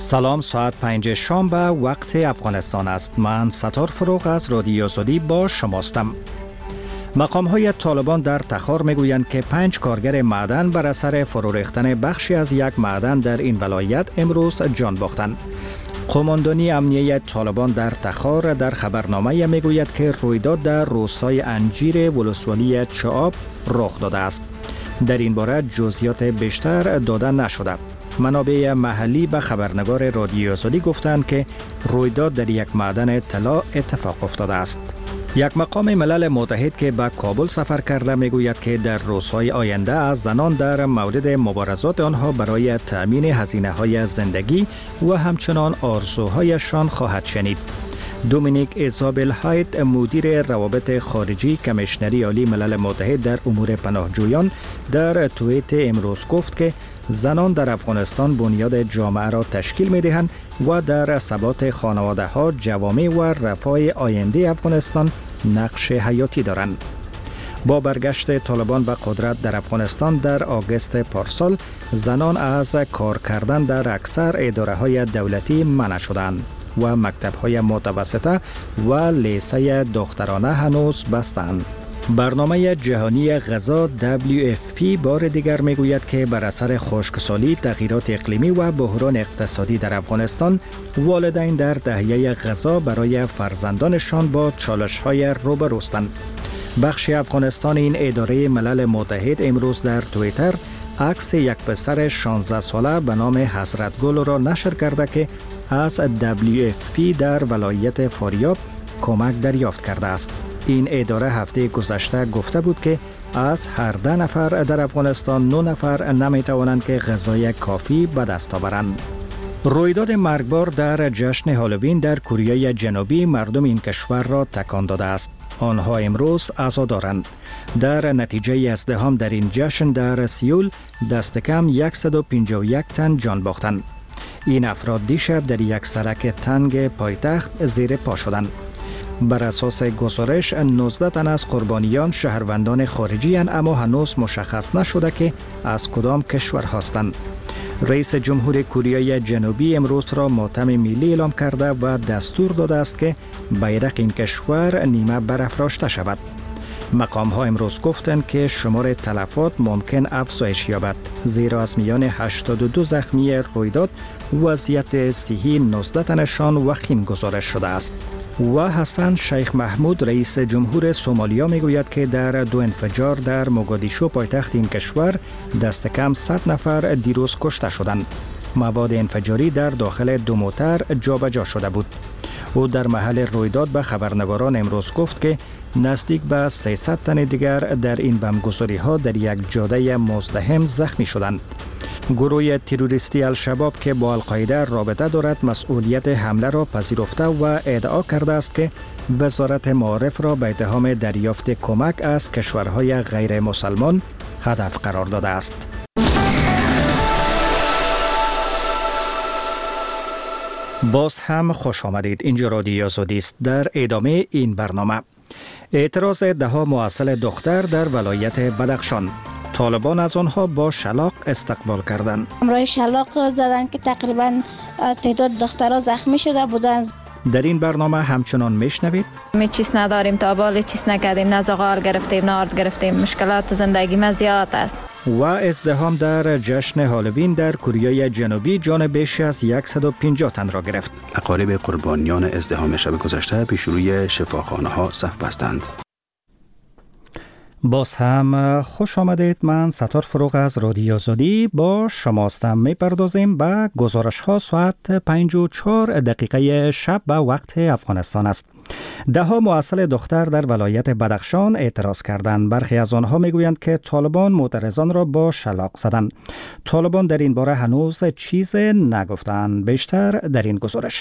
سلام، ساعت 5 شام به وقت افغانستان است. من ستار فروغ از رادیو آزادی با شماستم. مقام‌های طالبان در تخار میگویند که 5 کارگر معدن بر اثر فرو ریختن بخشی از یک معدن در این ولایت امروز جان باختند. قماندانی امنیه طالبان در تخار در خبرنامه میگوید که رویداد در روستای انجیر ولسوالی چعاب رخ داده است. در این باره جزئیات بیشتر داده نشده. منابع محلی به خبرنگار رادیو آزادی گفتند که رویداد در یک معدن طلا اتفاق افتاده است. یک مقام ملل متحد که به کابل سفر کرده میگوید که در روزهای آینده از زنان در مورد مبارزات آنها برای تأمین هزینه‌های زندگی و همچنان آرزوهایشان خواهد شنید. دومینیک ایزابل هایت، مدیر روابط خارجی کمیشنری عالی ملل متحد در امور پناهجویان، در توییت امروز گفت که زنان در افغانستان بنیاد جامعه را تشکیل می دهند و در ثبات خانواده ها، جوامع و رفاه آینده افغانستان نقش حیاتی دارند. با برگشت طالبان به قدرت در افغانستان در آگوست پارسال، زنان از کار کردن در اکثر اداره های دولتی منع شدند و مکتب های متوسطه و لیسه دخترانه هنوز بستند. برنامه جهانی غذا WFP بار دیگر میگوید که بر اثر خشکسالی، تغییرات اقلیمی و بحران اقتصادی در افغانستان، والدین در تهیه غذا برای فرزندانشان با چالش‌های روبروستند. بخش افغانستان این اداره ملل متحد امروز در توییتر عکس یک پسر 16 ساله به نام حضرت گل را نشر کرده که از WFP در ولایت فاریاب کمک دریافت کرده است. این اداره هفته گذشته گفته بود که از هر 10 نفر در افغانستان 9 نفر نمی توانند که غذای کافی به دست آورند. رویداد مرگبار در جشن هالووین در کره جنوبی مردم این کشور را تکان داده است. آنها امروز عزا دارند. در نتیجه ازدحام در این جشن در سیول دست کم 151 تن جان باختند. این افراد دیشب در یک سرک تنگ پایتخت زیر پا شدند. بر اساس گزارش 19 تن از قربانیان شهروندان خارجی اند، اما هنوز مشخص نشده که از کدام کشور هستند. رئیس جمهور کره جنوبی امروز را ماتم ملی اعلام کرده و دستور داده است که بیرق این کشور نیمه برافراشته شود. مقام ها امروز گفتند که شمار تلفات ممکن افزایش یابد، زیرا از میان 82 زخمی رویداد وضعیت صحی 19 تنشان وخیم گزارش شده است. و حسن شیخ محمود رئیس جمهور سومالیا میگوید که در 2 انفجار در موگادیشو پایتخت این کشور دست کم 100 نفر دیروز کشته شدند. مواد انفجاری در داخل 2 موتر جابجا شده بود. او در محل رویداد به خبرنگاران امروز گفت که نزدیک به 300 تن دیگر در این بمبگذاری ها در یک جاده مزدحم زخمی شدند. گروه تروریستی الشباب که با القاعده رابطه دارد مسئولیت حمله را پذیرفته و ادعا کرده است که وزارت معارف را به اتهام دریافت کمک از کشورهای غیر مسلمان هدف قرار داده است. باز هم خوش آمدید. اینجا رادیو آزادی است. در ادامه این برنامه اعتراض 10 مؤصل دختر در ولایت بدخشان. طالبان از آنها با شلاق استقبال کردند. امروز شلاق زدن که تقریبا تعداد دخترها زخمی شده بودند. در این برنامه همچنان میشنوید می چیز نداریم، تا بالی چیز نکردیم، نه زغال گرفتیم نه آرد گرفتیم، مشکلات زندگی ما زیاد است. و ازدحام در جشن هالووین در کره جنوبی جان بیش از 150 تن را گرفت. اقارب قربانیان ازدحام شب گذشته پیش روی شفاخانه ها صف بستند. باز هم خوش آمدید. من ستار فروغ از رادیو آزادی با شماستم. میپردازیم به گزارش ها. ساعت 5:04 دقیقه شب به وقت افغانستان است. 10 مؤصل دختر در ولایت بدخشان اعتراض کردند. برخی از آنها میگویند که طالبان معترضان را با شلاق زدند. طالبان در این باره هنوز چیز نگفتند. بیشتر در این گزارش.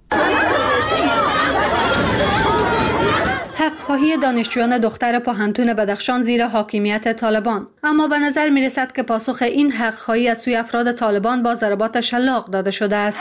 حق‌خواهی دانشجویان دختر پاهنتون بدخشان زیر حاکمیت طالبان، اما به نظر می رسد که پاسخ این حق‌خواهی از سوی افراد طالبان با ضربات شلاق داده شده است.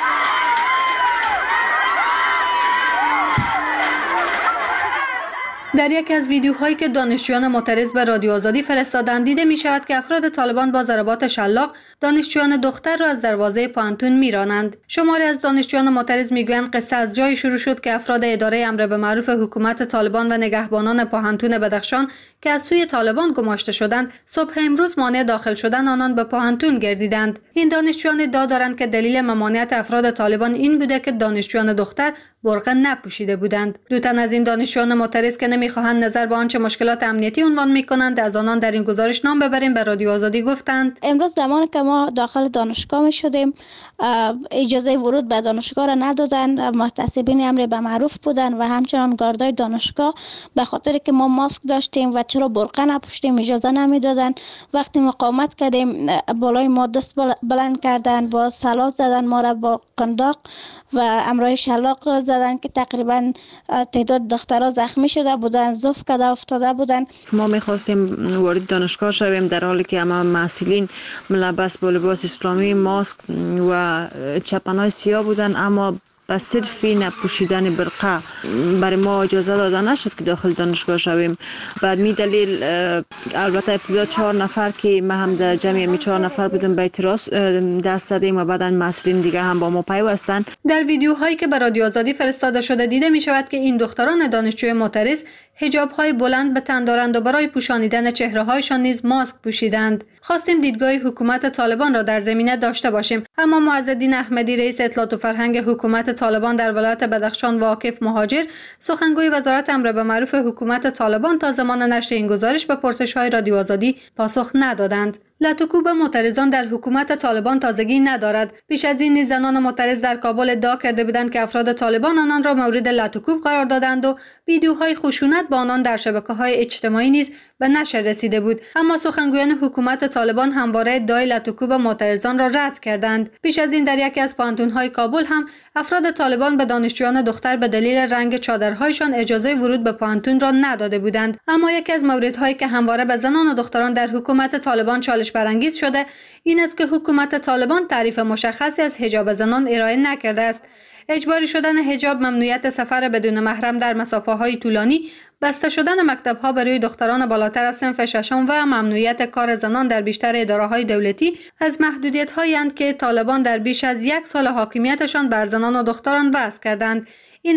در یکی از ویدیوهایی که دانشجویان معترض به رادیو آزادی فرستادند دیده می شود که افراد طالبان با ضربات شلاق دانشجویان دختر را از دروازه پانتون میرانند. شماری از دانشجویان معترض میگویند قصه از جایی شروع شد که افراد اداره امر به معروف حکومت طالبان و نگهبانان پاهنتون بدخشان که از سوی طالبان گماشته شدند صبح امروز مانع داخل شدن آنان به پاهنتون گردیدند. این دانشجویان ادعا دارند که دلیل ممانعت افراد طالبان این بوده که دانشجویان دختر برقع نپوشیده بودند. دو تن از این دانشجویان معترض که نمیخواهند نظر به آنچه مشکلات امنیتی عنوان میکنند از آنان در این گزارش نام ببریم به رادیو آزادی گفتند امروز زمانی که ما داخل دانشگاه می شدیم اجازه ورود به دانشگاه را ندادن. محتسبین امر به معروف بودن و همچنان گاردای دانشگاه به خاطر که ما ماسک داشتیم و چرا برقع نپوشیدیم اجازه نمیدادن. وقتی مقاومت کردیم بالای ما دست بلند کردن، با سلاح زدن ما را با قنداق و امرای شلاق زدن که تقریبا تعداد دخترها زخمی شده بودن، زوف کده افتاده بودن. ما میخواستیم وارد دانشگاه شویم در حالی که اما مسئولین ملبس با لباس اسلامی، ماسک و چپنای سیاه بودن، اما به صرف نپوشیدن برقع برای ما اجازه داده نشد که داخل دانشگاه شویم. بعد می دلیل البته ابتدا 4 نفر که ما هم در جمعی می 4 نفر بودیم به اعتراض دست دادیم و بعداً مسئولین دیگه هم با ما پیوستند. در ویدیوهایی که به رادیو آزادی فرستاده شده دیده می شود که این دختران دانشجوی معترض حجاب‌های بلند به تن دارند و برای پوشانیدن چهره‌هایشان نیز ماسک پوشیدند. خواستیم دیدگاه حکومت طالبان را در زمینه داشته باشیم، اما معزالدین احمدی رئیس اطلاعات و فرهنگ حکومت طالبان در ولایت بدخشان و عاکف مهاجر سخنگوی وزارت امر به معروف حکومت طالبان تا زمان نشر این گزارش به پرسش‌های رادیو آزادی پاسخ ندادند. لطوکوب معترضان در حکومت طالبان تازگی ندارد. پیش از این نیز زنان معترض در کابل ادعا کرده بودند که افراد طالبان آنان را مورد لطوکوب قرار دادند و ویدیوهای خشونت با آنان در شبکه‌های اجتماعی نیز به نشر رسیده بود، اما سخنگویان حکومت طالبان همواره ادعای لطوکوب معترضان را رد کردند. پیش از این در یکی از پانتون‌های کابل هم افراد طالبان به دانشجویان دختر به دلیل رنگ چادرهایشان اجازه ورود به پانتون را نداده بودند. اما یکی از موردهایی که همواره به زنان و دختران در حکومت طالبان چالش برانگیز شده این است که حکومت طالبان تعریف مشخصی از حجاب زنان ارائه نکرده است. اجباری شدن حجاب، ممنوعیت سفر بدون محرم در مسافه‌های طولانی، بسته شدن مکتب‌ها برای دختران بالاتر از صنف ششم و ممنوعیت کار زنان در بیشتر اداره‌های دولتی از محدودیت‌هایی اند که طالبان در بیش از 1 سال حاکمیتشان بر زنان و دختران وضع کردند.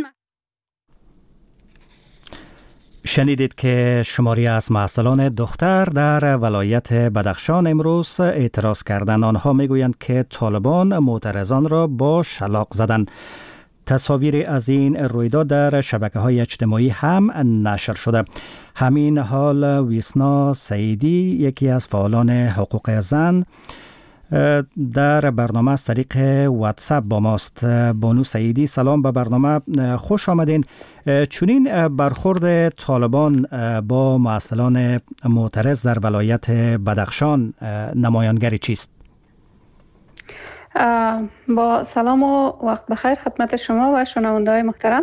شنیدید که شماری از مسئولان دختر در ولایت بدخشان امروز اعتراض کردند. آنها میگویند که طالبان معترضان را با شلاق زدند. تصاویری از این رویداد در شبکه‌های اجتماعی هم نشر شده. همین حال ویسنا سعیدی، یکی از فعالان حقوق زن، در برنامه از طریق واتساپ با ماست. بانو سعیدی، سلام به برنامه، خوش آمدین. چنین برخورد طالبان با مسئولان معترض در ولایت بدخشان نمایانگری چیست؟ با سلام و وقت بخیر خدمت شما و شنونده‌های محترم.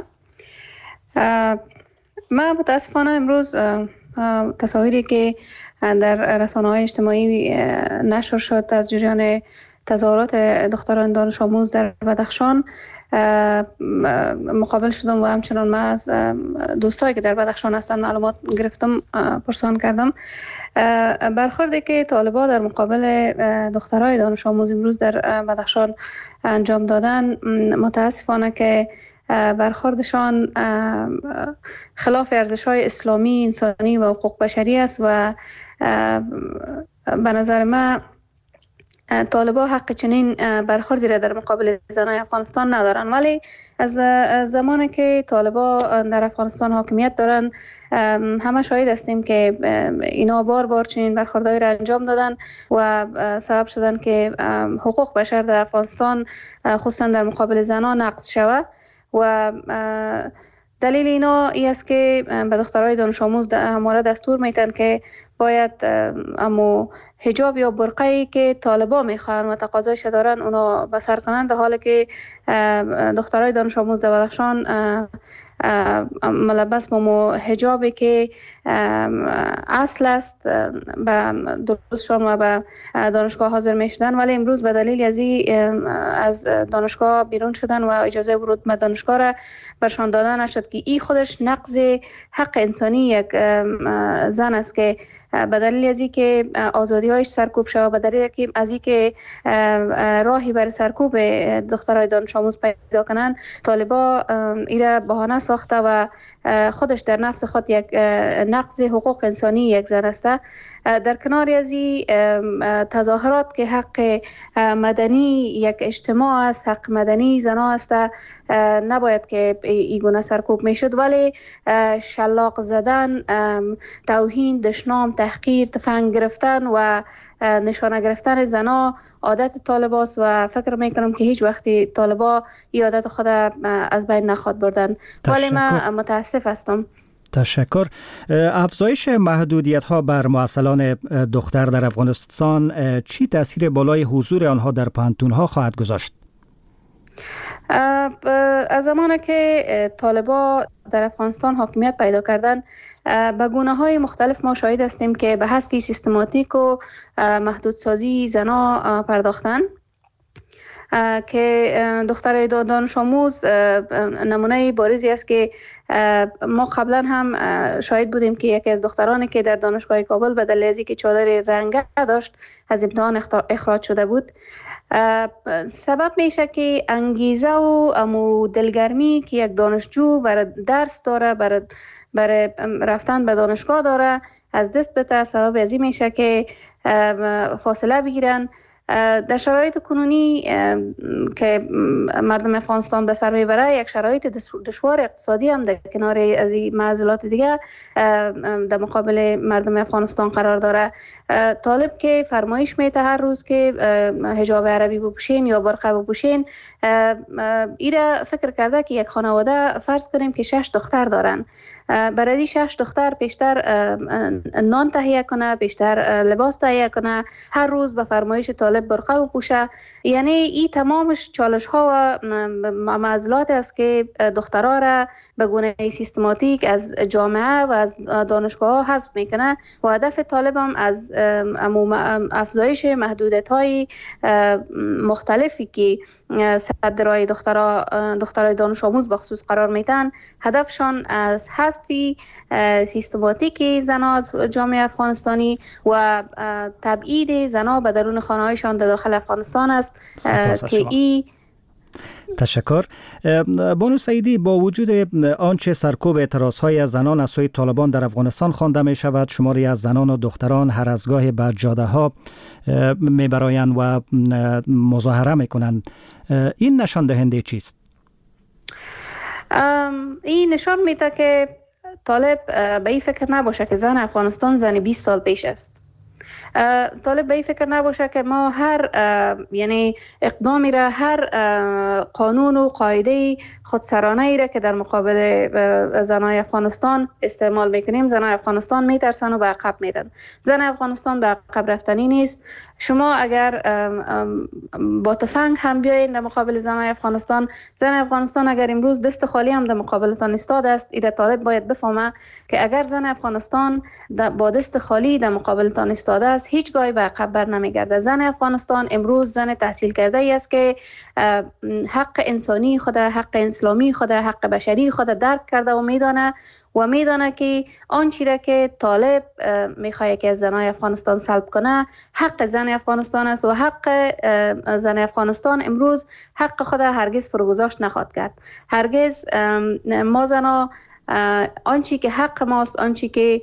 من متاسفانه امروز تصاویری که در رسانه‌های اجتماعی نشر شد از جریان تظاهرات دختران دانش آموز در بدخشان مقابل شدم و همچنان من از دوستایی که در بدخشان هستن معلومات گرفتم، پرسان کردم. برخوردی که طالبان در مقابل دخترای دانش آموز امروز در بدخشان انجام دادن، متاسفانه که برخوردشان خلاف ارزش‌های اسلامی، انسانی و حقوق بشری است و به نظر من طالبان حق چنین برخوردی را در مقابل زنان افغانستان ندارن. ولی از زمانی که طالبان در افغانستان حاکمیت دارن همه شاهد هستیم که اینا بار بار چنین برخوردهایی را انجام دادن و سبب شدن که حقوق بشر در افغانستان خصوصا در مقابل زنان نقض شود و دلیل اینا ای است که به دخترای دانش آموز همواره دستور میتن که باید امو حجاب یا برقعی که طالبان میخوان و تقاضایش دارن اونا بسر کنند، در حالی که دخترای دانش آموز در بدخشان ملبس با حجابی که اصل است به درستشان و به دانشگاه حاضر می شدن، ولی امروز به دلیل از دانشگاه بیرون شدن و اجازه ورود به دانشگاه را برشان دادن نشد که این خودش نقض حق انسانی یک زن است که به دلیل از اینکه آزادی‌هایش سرکوب شود، به دلیل از اینکه راهی برای سرکوب دخترای دانش آموز پیدا کنند، طالبا ایره بهانه ساخته و خودش در نفس خود یک نقض حقوق انسانی یک زن است. در کنار از این تظاهرات که حق مدنی یک اجتماع است، حق مدنی زنها است، نباید که این گونه سرکوب میشد، ولی شلاق زدن، توهین، دشنام، تحقیر، تفنگ گرفتن و نشانه گرفتن زنها عادت طالباست و فکر میکنم که هیچ وقتی طالبا این عادت خود از بین نخواد بردن. ولی من متاسف هستم. تشکر. افزایش محدودیت ها بر معسلان دختر در افغانستان چی تاثیر بالای حضور آنها در پانتون ها خواهد گذاشت؟ از زمانی که طالبا در افغانستان حاکمیت پیدا کردن، به گونه های مختلف ما شاهد هستیم که به حذف سیستماتیک و محدودسازی زنا پرداختن که دختر دانش آموز نمونه بارزی است که ما قبلا هم شاهد بودیم که یکی از دخترانی که در دانشگاه کابل به دلیل اینکه چادر رنگه داشت از امتحان اخراج شده بود. سبب میشه که انگیزه و دلگرمی که یک دانشجو برای درس داره، برای رفتن به دانشگاه داره از دست بده. سبب از این میشه که فاصله بگیرن. در شرایط کنونی که مردم افغانستان به سر میبره، یک شرایط دشوار اقتصادی هم در کنار از این معضلات دیگه در مقابل مردم افغانستان قرار داره. طالب که فرمایش میته هر روز که حجاب عربی بپوشین یا برقع بپوشین، ایره فکر کرده که یک خانواده فرض کنیم که 6 دختر دارن، برای 6 دختر بیشتر نان تهیه کنه، بیشتر لباس تهیه کنه، هر روز به فرمایش طالب برقع بپوشه. یعنی این تمامش چالش ها و معضلات است که دخترها را به گونه سیستماتیک از جامعه و از دانشگاه ها حذف میکنه و هدف طالب هم از افزایش محدودیت های مختلفی که صدرای دخترای دانش آموز بخصوص قرار میتن، هدفشان از حذف سیستماتیک زنها از جامعه افغانستانی و تبعید زنها به درون خانه‌هایشان در داخل افغانستان است که این. تشکر. بانو سعیدی، با وجود آنچه سرکوب اعتراضهای از زنان از سوی طالبان در افغانستان خوانده می شود، شماری از زنان و دختران هر از گاهی به جاده ها می برایند و مظاهره می کنند. این نشان دهنده چیست؟ این نشان میده که طالب به این فکر نباشه که زن افغانستان زن 20 سال پیش است. طالب به این فکر نباشه که ما هر یعنی اقدامی را، هر قانون و قاعده خودسرانه ای را که در مقابل زنای افغانستان استعمال میکنیم، زنای افغانستان میترسن و به عقب میرن. زن افغانستان به عقب رفتنی نیست. شما اگر با تفنگ هم بیاین در مقابل زنای افغانستان، زن افغانستان اگر امروز دست خالی هم در مقابلتان ایستاده است، ایره طالب باید بفهمه که اگر زن افغانستان با دست خالی در مقابلتان ایستاده است، هیچگاهی به عقب بر نمیگرده. زن افغانستان امروز زن تحصیل کرده ای است که حق انسانی خود، حق اسلامی خود، حق بشری خود درک کرده و میدانه که آن چیزی که طالب میخواد که از زنای افغانستان سلب کنه حق زن افغانستان است و حق زن افغانستان امروز حق خود هرگز فروگذاشت نخواهد کرد. هرگز ما زنها آنچه که حق ماست، آنچه که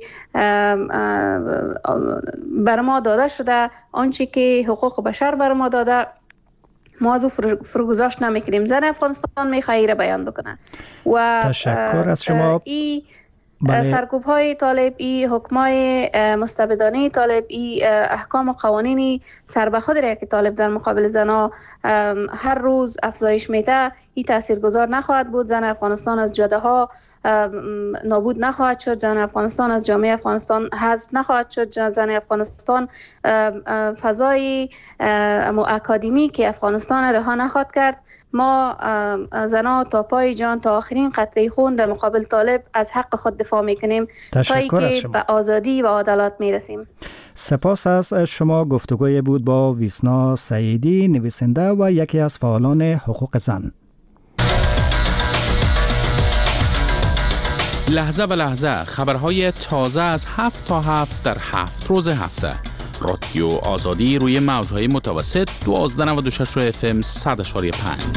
بر ما داده شده، آنچه که حقوق بشر بر ما داده، ما از او فروگذاشت نمیکنیم. زن افغانستان میخواه را بیان بکنه و تشکر از شما. سرکوب های طالب، ای حکمای مستبدانه طالب، ای احکام و قوانین سر به خود را که طالب در مقابل زنها هر روز افزایش میده، ای تاثیرگذار نخواهد بود. زن افغانستان از جاده ها نابود نخواهد شد، زن افغانستان از جامعه افغانستان حذف نخواهد شد، زن افغانستان فضای اکادمی که افغانستان رها نخواهد کرد. ما زنان تا پای جان تا آخرین قطره خون در مقابل طالب از حق خود دفاع میکنیم تا اینکه به آزادی و عدالت میرسیم. سپاس از شما. گفتگوی بود با ویسنا سعیدی، نویسنده و یکی از فعالان حقوق زن. لحظه به لحظه خبرهای تازه از 7 تا 7 در 7 روز هفته. رادیو آزادی روی موجهای متوسط 1296 FM 100.5.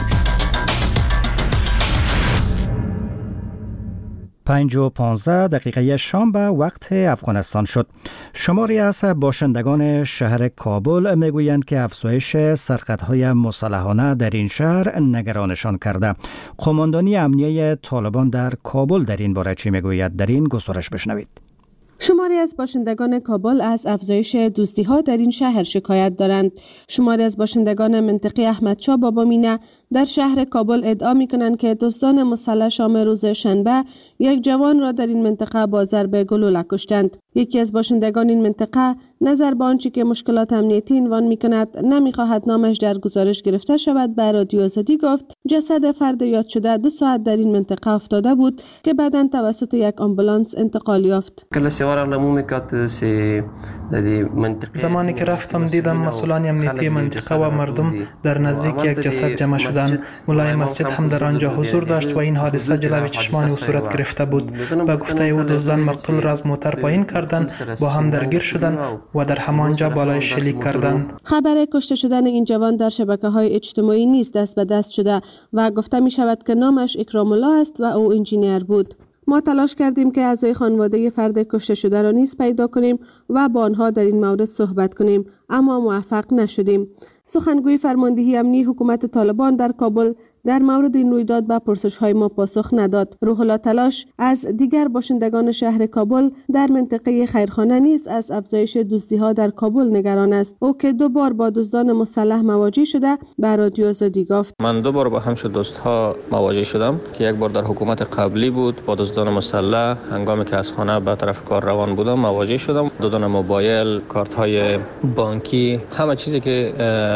5:15 شام به وقت افغانستان شد. شماری از باشندگان شهر کابل میگویند که افزایش سرقت‌های مسلحانه در این شهر نگرانشان کرده. قماندانی امنیه طالبان در کابل در این باره چی میگوید؟ در این گزارش بشنوید. شماری از باشندگان کابل از افزایش دزدی‌ها در این شهر شکایت دارند. شماری از باشندگان منطقه احمدشاه بابامینه در شهر کابل ادعا می‌کنند که دزدان مسلح شام روز شنبه یک جوان را در این منطقه با ضرب گلوله کشتند. یکی از باشندگان این منطقه نظر به آنچه که مشکلات امنیتی عنوان می‌کند نمی‌خواهد نامش در گزارش گرفته شود به رادیو آزادی گفت جسد فرد یاد شده 2 ساعت در این منطقه افتاده بود که بعداً توسط یک آمبولانس انتقال یافت. زمانی که رفتم دیدم مسئولان امنیتی منطقه و مردم در نزدیک یک جسد جمع شدند. مولای مسجد هم در آنجا حضور داشت و این حادثه جلوی چشمان او صورت گرفته بود. به گفته او دزدان مقتول را از موتر پایین کردند، با هم درگیر شدند و در همانجا بالای شلیک کردند. خبر کشته شدن این جوان در شبکه‌های اجتماعی نیز دست به دست شده و گفته می شود که نامش اکرام الله است و او انجینیر بود. ما تلاش کردیم که اعضای خانواده فرد کشته شده را نیز پیدا کنیم و با آنها در این مورد صحبت کنیم، اما موفق نشدیم. سخنگوی فرماندهی امنی حکومت طالبان در کابل در مورد این رویداد به پرسش‌های ما پاسخ نداد. روح الله تلاش از دیگر باشندگان شهر کابل در منطقه خیرخانه نیز از افزایش دزدی‌ها در کابل نگران است. او که 2 بار با دزدان مسلح مواجه شده به رادیو آزادی گفت من 2 بار با همچون دزدها مواجه شدم که یک بار در حکومت قبلی بود با دزدان مسلح. هنگامی که از خانه به طرف کار روان بودم مواجه شدم. دادن موبایل، کارت‌های بانکی، همه چیزی که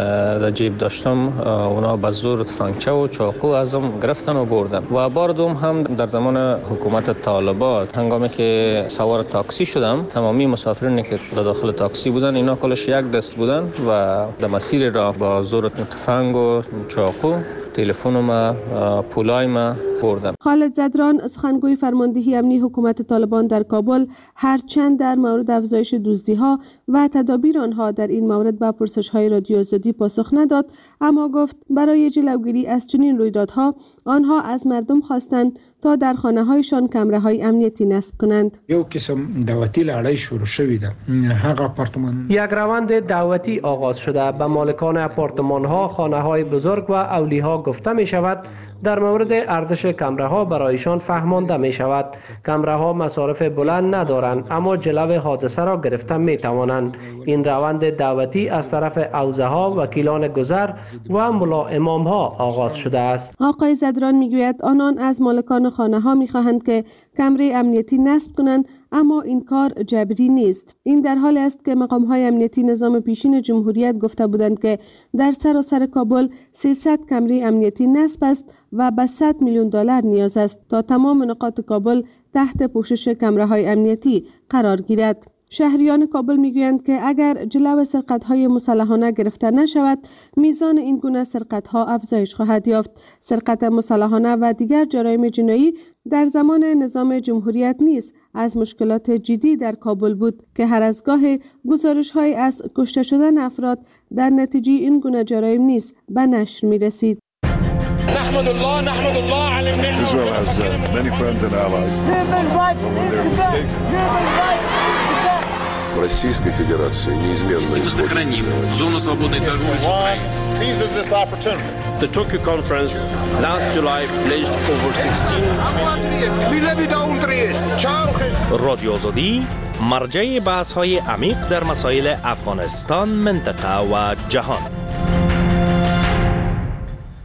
در جیب داشتم اونا به زور تفنگچه و چاقو ازم گرفتن و بردن. و بار دوم هم در زمان حکومت طالبان هنگامی که سوار تاکسی شدم، تمامی مسافرینی که در داخل تاکسی بودن اینا کلش یک دست بودن و در مسیر را با زور تفنگ و چاقو تلفن ما پولای ما بردن. خالد زدران سخنگوی فرماندهی امنی حکومت طالبان در کابل هرچند در مورد افزایش دزدی‌ها و تدابیر آنها در این مورد به پرسش‌های رادیو آزادی پاسخ نداد، اما گفت برای جلوگیری از چنین رویدادها آنها از مردم خواستند تا در خانه‌هایشان کامره‌های امنیتی نصب کنند. یو قسم دعوتی لړۍ شروع شوې ده. هغه آپارتمان یک روند دعوتی آغاز شده. به مالکان آپارتمان‌ها، خانه‌های بزرگ و اولیاء گفته می‌شود در مورد ارزش کمره‌ها برایشان فهمانده می‌شود. کمره‌ها مصارف بلند ندارند اما جلو حادثه را گرفته می‌توانند. این روند دعوتی از طرف حوزه‌ها، وکیلان گذر و ملا امام‌ها آغاز شده است. آقای زدران میگوید آنان از مالکان خانه‌ها می‌خواهند که کمره امنیتی نصب کنند، اما این کار جبری نیست. این در حالی است که مقام‌های امنیتی نظام پیشین جمهوریت گفته بودند که در سراسر کابل 300 کمره امنیتی نصب است و به 100 میلیون دلار نیاز است تا تمام نقاط کابل تحت پوشش کمره‌های امنیتی قرار گیرد. شهریان کابل میگویند که اگر جلو سرقت‌های مسلحانه گرفته نشود، میزان این گونه سرقت‌ها افزایش خواهد یافت. سرقت مسلحانه و دیگر جرایم جنایی در زمان نظام جمهوریت نیز از مشکلات جدی در کابل بود که هر از گاه گزارش‌های از کشته شدن افراد در نتیجه این گونه جرایم نیز به نشر می‌رسید. نحمد الله على النعمة. Israel has many friends and allies. В Российской Федерации неизменно сохраним зону свободной торговли с Украиной. Seizes this opportunity. The Tokyo conference last July pledged over 16 رادیو آزادی مرجع بحث‌های عمیق در مسائل افغانستان، منطقه و جهان.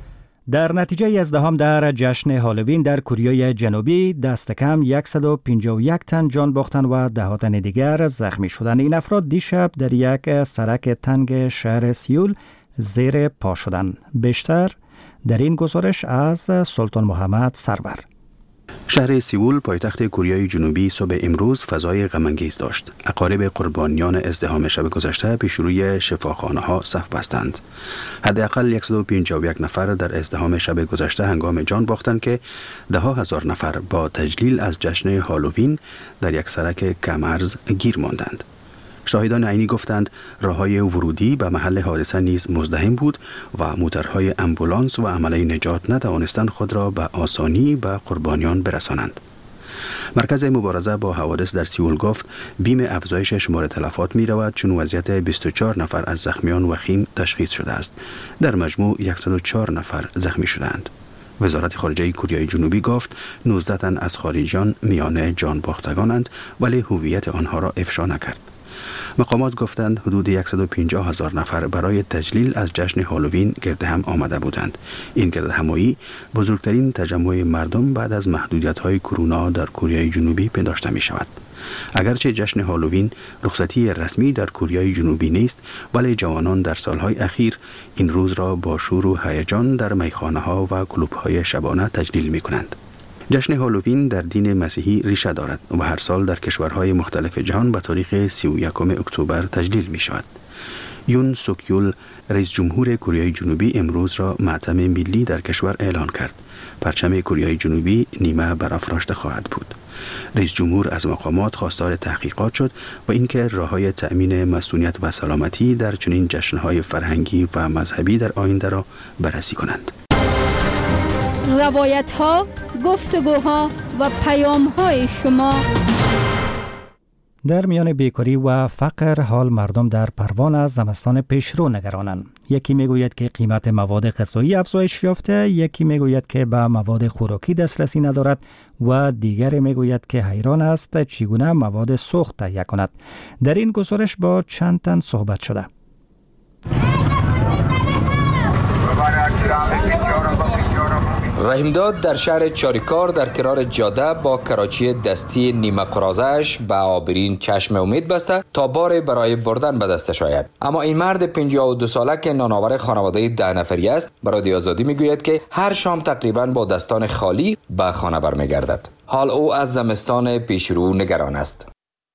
در نتیجه 11 در جشن هالووین در کره جنوبی دست کم 151 تن جان باختند و 10 تن دیگر زخمی شدند. این افراد دیشب در یک سرک تنگ شهر سیول زیر پا شدند. بیشتر در این گزارش از سلطان محمد سرور. شهر سیول پایتخت کره جنوبی صبح امروز فضای غم‌انگیز داشت. اقارب قربانیان ازدحام شب گذشته پیش روی شفاخانه‌ها صف بستند. حداقل 151 نفر در ازدحام شب گذشته هنگام جان باختند که 10,000 نفر با تجلیل از جشن هالووین در یک سرک کم‌ارز گیر ماندند. شاهدان عینی گفتند راه‌های ورودی به محل حادثه نیز مزدحم بود و موترهای امبولانس و عمله نجات نتوانستند خود را به آسانی به قربانیان برسانند. مرکز مبارزه با حوادث در سیول گفت بیم افزایش شمار تلفات می رود چون وضعیت 24 نفر از زخمیان وخیم تشخیص شده است. در مجموع 104 نفر زخمی شدند. وزارت خارجه کره جنوبی گفت 19 تن از خارجیان میان جان باختگانند ولی هویت آنها را افشا نکرد. مقامات گفتند حدود 150,000 نفر برای تجلیل از جشن هالووین گرد هم آمده بودند. این گرد همایی بزرگترین تجمع مردم بعد از محدودیت‌های کرونا در کره جنوبی پنداشته می شود. اگرچه جشن هالووین رخصتی رسمی در کره جنوبی نیست، ولی جوانان در سالهای اخیر این روز را با شور و هیجان در میخانه‌ها و کلوب‌های شبانه تجلیل می‌کنند. جشن هالووین در دین مسیحی ریشه دارد و هر سال در کشورهای مختلف جهان به تاریخ 31 اکتبر تجلیل می شود. یون سوک یول رئیس جمهور کره جنوبی امروز را ماتم ملی در کشور اعلان کرد. پرچم کره جنوبی نیمه برافراشته خواهد بود. رئیس جمهور از مقامات خواستار تحقیقات شد و اینکه راه‌های تأمین مسئولیت و سلامتی در چنین جشن‌های فرهنگی و مذهبی در آینده را بررسی کنند. روایت‌ها، گفتگوها و پیام‌های شما. در میان بیکاری و فقر حال مردم در پروان از زمستان پیشرو نگرانند. یکی میگوید که قیمت مواد غذایی افزایش یافته، یکی میگوید که به مواد خوراکی دسترسی ندارد و دیگر میگوید که حیران است چگونه مواد سوخت تهیه کند. در این گزارش با چند تن صحبت شده. رحیمداد در شهر چاریکار در کنار جاده با کراچی دستی نیمه قرازش به آبرین چشم امید بسته تا بار برای بردن به دستش آید. اما این مرد 52 ساله که نانآور خانواده 10 نفری است به رادیو آزادی میگوید که هر شام تقریبا با دستان خالی به خانه برمیگردد. حال او از زمستان پیشرو نگران است.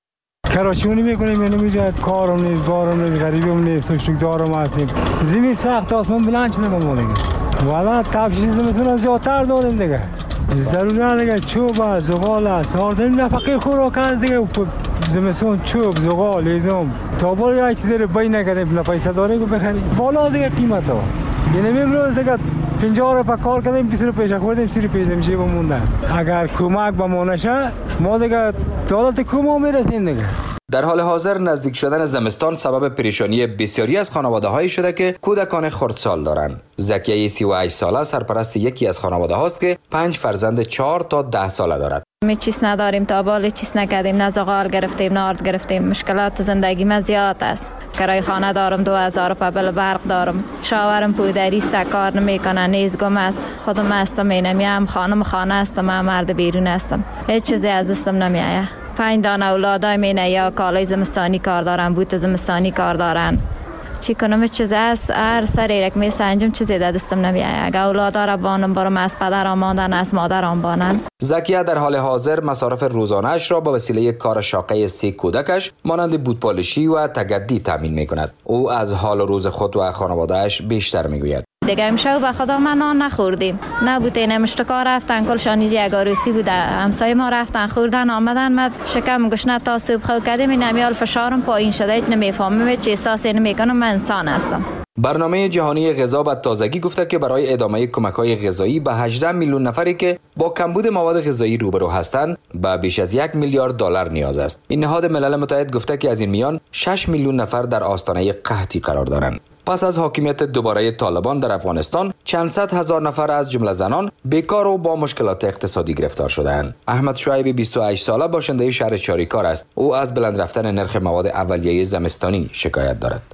کراچیونی میکنیم یعنی میجاید کارم نیست، بارم نیست، غریبم نیست، سوشتک دارم هستیم. زمین سخت آسمان بلند شده بمونه. والا تفشیز زمستون زیادتر داریم دیگه. ضروری نه دیگه، چوب است، زغال است. آردیم نفقه خوراک است دیگه. زمستون چوب، زغال، هیزم. تا بالا یک چیزی رو بای نکردیم، پیسه داریم که بخریم. بالا دیگه قیمت ها. یعنی امروز دیگه 50 رو کار کردیم، 20 رو پیش خوردیم، 30 رو پیش میشه بمونده. اگر کمک به ما نشه، ما دیگه دولت کمو میرسیم دیگه. در حال حاضر نزدیک شدن زمستان سبب پریشانی بسیاری از خانواده‌هایی شده که کودکان خردسال دارند. زکیه 38 ساله سرپرست یکی از خانواده هاست که 5 فرزند 4 تا 10 ساله دارد. می چیز نداریم، تا بال چیز نکردیم، نه زغال گرفتیم، نه آرد گرفتیم. مشکلات زندگی ما زیاد است. کرای خانه دارم، 2000 روپیه بل برق دارم. شاورم پودری است، کار نمیکنه، نیزگم است. خودم هستم، اینم خانه هستم، من مرد بیرون هستم. هیچ چیزی از دستم نمیآید. 5 دانه اولادای مینه یا کالای زمستانی کار دارن، بوت زمستانی کار دارن. چی کنم چیز است، هر سری یک می سنجم چیزی در دستم نمیآید. اگه اولادا را بانم برم از پدرم ماندن، از مادرم بانن. زکیه در حال حاضر مصارف روزانه‌اش را با وسیله کار شاقه 3 کودکش مانند بوتپالشی و تگدی تامین می‌کند. او از حال روز خود و خانواده‌اش بیشتر می‌گوید. دیگه امشب به خدا من نان نخوردیم. نبوده نمشتکار رفتن کلشانی یک عروسی بوده. همسایه ما رفتن خوردن آمدن من شکم گشنه تا صبح خو کردیم. این نمیال فشارم پایین شده، هیچ نمیفهمم، چه احساسی نمیکنم. من انسان هستم. برنامه جهانی غذا به تازگی گفته که برای ادامه کمک‌های غذایی به 18 میلیون نفری که با کمبود مواد غذایی روبرو هستند به بیش از 1 میلیارد دلار نیاز است. این نهاد ملل متحد گفته که از این میان 6 میلیون نفر در آستانه قحطی قرار دارند. پس از حاکمیت دوباره طالبان در افغانستان، چند صد هزار نفر از جمله زنان بیکار و با مشکلات اقتصادی گرفتار شده‌اند. احمد شعیب 28 ساله باشنده شهر چاریکار است. او از بلند رفتن نرخ مواد اولیه زمستانی شکایت دارد.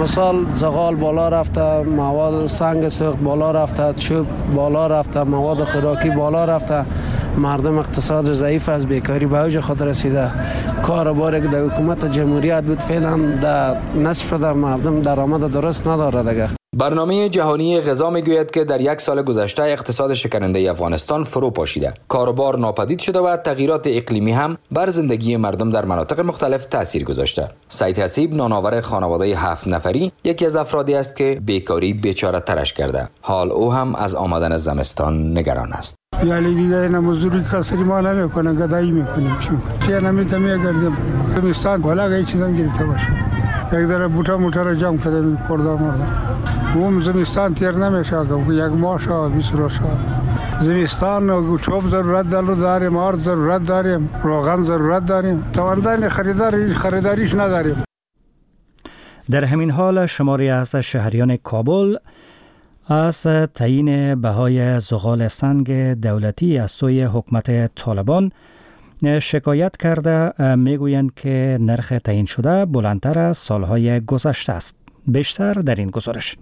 مثال زغال بالا رفته، مواد سنگ سوخت بالا رفته، چوب بالا رفته، مواد خوراکی بالا رفته، مردم اقتصاد ضعیف از بیکاری به اوج خود رسیده. کاروباری که در حکومت جمهوریت بود فعلا در نصف در مردم درآمد درست نداره دیگه. برنامه جهانی غذا میگوید که در یک سال گذشته اقتصاد شکننده افغانستان فرو پاشیده. کاروبار ناپدید شده و تغییرات اقلیمی هم بر زندگی مردم در مناطق مختلف تاثیر گذاشته. سعید حسیب نانآور خانواده 7 نفری یکی از افرادی است که بیکاری بیچاره ترش کرده. حال او هم از آمدن زمستان نگران است. یعنی دیگه این مزدوری کسری ما نمیکنن، گدایی میکنیم. چه نمیتونیم گردیم. زمستان بالا گای چیزام گرفته باشه. یک ذره بوتا موتا را جمع کردیم پردا مردم. اون زمستان تیر نمیشه که یک ماه شد 20 روز شد. زمستان چوب ضرورت داریم، آرد ضرورت داریم، روغن ضرورت داریم. توانایی خریداریش نداریم. در همین حال شماری از شهریان کابل از تعیین بهای زغال سنگ دولتی از سوی حکومت طالبان شکایت کرده. میگویند که نرخ تعیین شده بلندتر از سالهای گذشته است. بیشتر در این گزارش.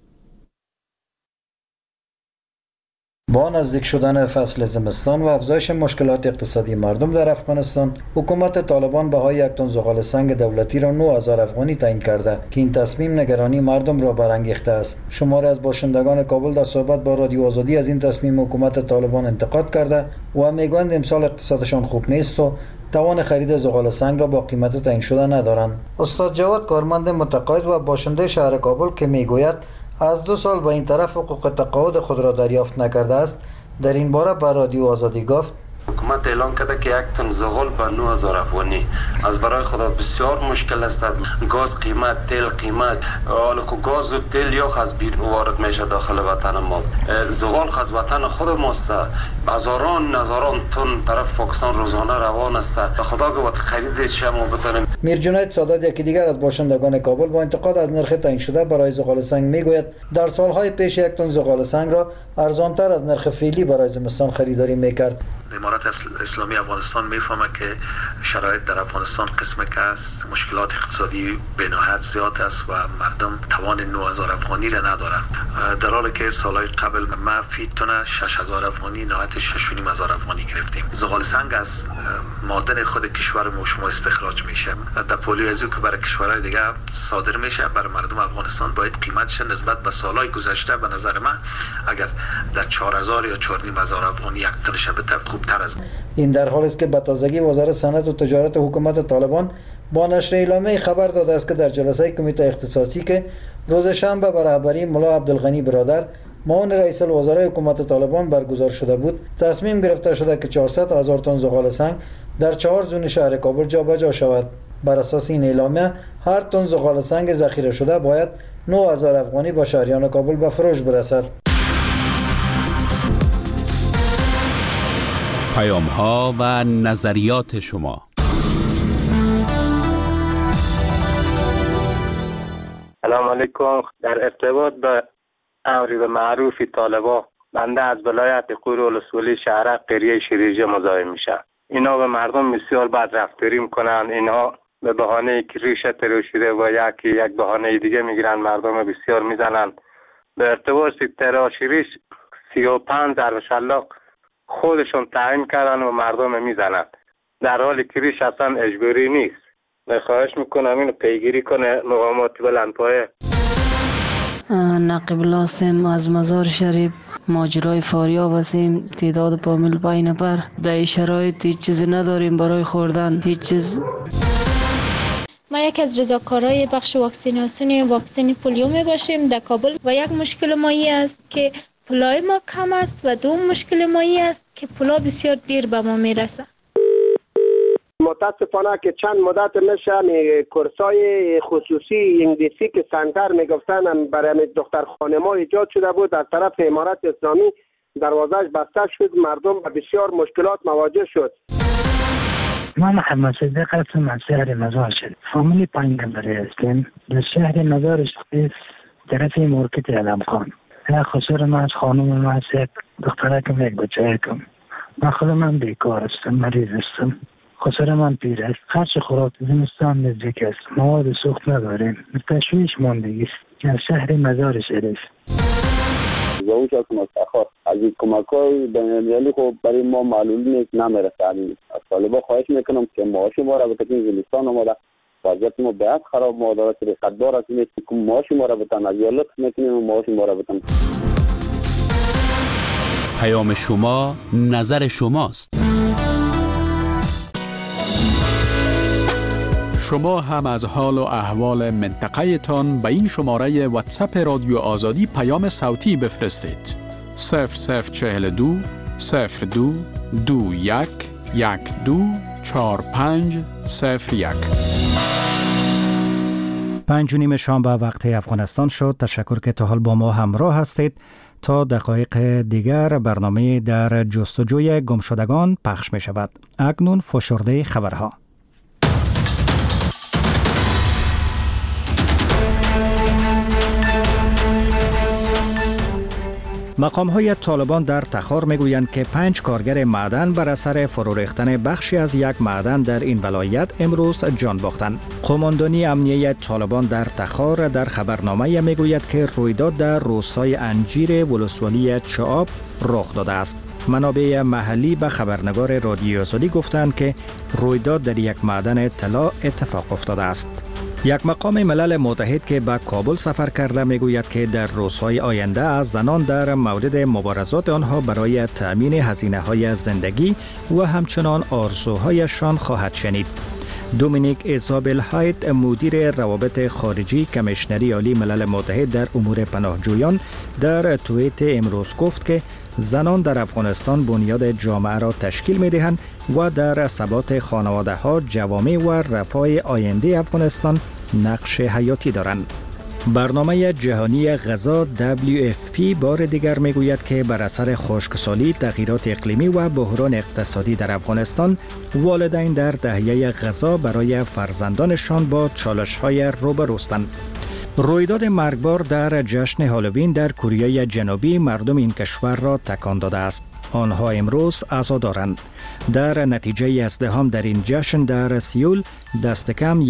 با نزدیک شدن فصل زمستان و افزایش مشکلات اقتصادی مردم در افغانستان، حکومت طالبان بهای 1 تن زغال سنگ دولتی را 9000 افغانی تعیین کرده که این تصمیم نگرانی مردم را برانگیخته است. شماری از باشندگان کابل در صحبت با رادیو آزادی از این تصمیم حکومت طالبان انتقاد کرده و میگویند امسال اقتصادشان خوب نیست و توان خرید زغال سنگ را با قیمت تعیین شده ندارند. استاد جواد کارمند متقاعد و باشنده شهر کابل که میگوید از 2 سال به این طرف حقوق تقاعد خود را دریافت نکرده است، در این باره به رادیو آزادی گفت: حکومت اعلام کرده که 1 تن زغال به 9000 افغانی از برای خدا بسیار مشکل است. گاز قیمت، تیل قیمت، حالا که گاز و تیل یا از بیرون وارد میشه داخل وطن ما. زغال از وطن خود ماست. هزاران تن طرف پاکستان روزانه روان است. به خدا که وقت خریدش ما بتونیم. میر جنید سادات یکی دیگر از باشندگان کابل با انتقاد از نرخ تعیین شده برای زغال سنگ میگوید در سالهای پیش 1 تن زغال سنگ را ارزانتر از نرخ فعلی برای زمستان خریداری میکرد. امارت اسلامی افغانستان میفهمه که شرایط در افغانستان قسم که است، مشکلات اقتصادی بنهایت زیاد است و مردم توان 9000 افغانی را ندارند، در حالی که سالهای قبل ما فی تن 6000 افغانی نهایت 6500 افغانی گرفتیم. زغال سنگ از معادن خود کشور ما شما استخراج میشه. در پولی ازو که برای کشورهای دیگه صادر میشه، برای مردم افغانستان باید قیمتش نسبت به سالهای گذشته به نظر من اگر در 4000 یا 4500 افغانی یک تن شبت خوبتر است. این در حالی است که به تازگی وزارت صنعت و تجارت حکومت طالبان با نشر اعلامیه خبر داده است که در جلسه کمیته اختصاصی که روز شنبه به رهبری ملا عبدالغنی برادر معاون رئیس الوزراء حکومت طالبان برگزار شده بود، تصمیم گرفته شده که 400,000 تن زغال سنگ در 4 زون شهر کابل جابجا شود. بر اساس این اعلامیه هر تن زغال سنگ ذخیره شده باید 9000 افغانی با شهریان کابل به فروش برسد. پیام‌ها و نظریات شما. سلام علیکم. در ارتباط به امر معروف طالبان، بنده از ولایت قور ولسوالی شهرک قریه شیرجه مزاحم میشم. اینا به مردم بسیار بد رفتاری میکنن. اینا به بهانه که ریشه ترو شده و یک بهانه دیگه میگیرن مردم بسیار میزنن. به ارتباط تراشی ریش 35 ضرب خودشون تعیین کردن و مردم میزنن، در حالی که ریش اصلا اجباری نیست. خواهش میکنم اینو پیگیری کنه مقامات بلندپایه. نقیب لاسم از مزار شریف ماجرای فاریاب هستیم. تعداد 5 نفر در این شرایط هیچ چیزی نداریم برای خوردن، هیچ چیز. ما یک از رضاکارای بخش واکسین پولیو می باشیم در کابل و یک مشکل مایی است که پولای ما کم است و دوم مشکل مایی است که پولا بسیار دیر به ما میرسه. متاسفانه که چند مدت میشه کورسای خصوصی انگلیسی که سنتر میگفتن برای دخترخانه ما ایجاد شده بود، از طرف امارت اسلامی دروازه‌اش بسته شد، مردم به بسیار مشکلات مواجه شد. ما محمد صدیق هستم از شهر مزار شریف. فامیلی 5 نفری هستیم. در شهر مزار شریف طرف مارکت علمخان. خسر من از خانم من از یک دختره که یک بچه کم. من خودم بیکار هستم، مریض هستم. خسر من پیر است. خرچ خوراک زمستان نزدیک است. مواد سوخت نداریم. تشویش ماندگی است. از شهر مزار شریف. زوج از مستخار از این کمک‌های بین‌المللی خب برای ما معلوم نیست نمیرسه. از طالبان خواهش میکنم که معاش ما را بتین زمستان آمده وضعیت ما بیاد خراب مادر است خدمات است که معاش ما را بتن از یالت میکنیم معاش ما را بتن. پیام شما نظر شماست. شما هم از حال و احوال منطقه تان به این شماره واتساپ رادیو آزادی پیام صوتی بفرستید. 0042 02 21 12 4501. 5:30 شام به وقت افغانستان شد. تشکر که تا حال با ما همراه هستید. تا دقایق دیگر برنامه در جستجوی گمشدگان پخش می شود. اکنون فشرده خبرها. مقام‌های طالبان در تخار میگویند که 5 کارگر معدن بر اثر فرو ریختن بخشی از یک معدن در این ولایت امروز جان باختند. قماندانی امنیه طالبان در تخار در خبرنامه میگوید که رویداد در روستای انجیر ولسوالی چعاب رخ داده است. منابع محلی به خبرنگار رادیو آزادی گفتند که رویداد در یک معدن طلا اتفاق افتاده است. یک مقام ملل متحد که به کابل سفر کرده میگوید که در روزهای آینده از زنان در مورد مبارزات آنها برای تأمین هزینه‌های زندگی و همچنان آرزوهایشان خواهد شنید. دومینیک ایزابل هایت مدیر روابط خارجی کمیشنری عالی ملل متحد در امور پناهجویان در توییت امروز گفت که زنان در افغانستان بنیاد جامعه را تشکیل می‌دهند و در ثبات خانواده‌ها، جوامع و رفاه آینده افغانستان نقش حیاتی دارند. برنامه جهانی غذا WFP بار دیگر میگوید که بر اثر خشکسالی، تغییرات اقلیمی و بحران اقتصادی در افغانستان، والدین در تهیه غذا برای فرزندانشان با چالش‌های روبروستند. رویداد مرگبار در جشن هالووین در کره جنوبی مردم این کشور را تکان داده است. آنها امروز عزا دارند. در نتیجه ازدحام در این جشن در سیول دست کم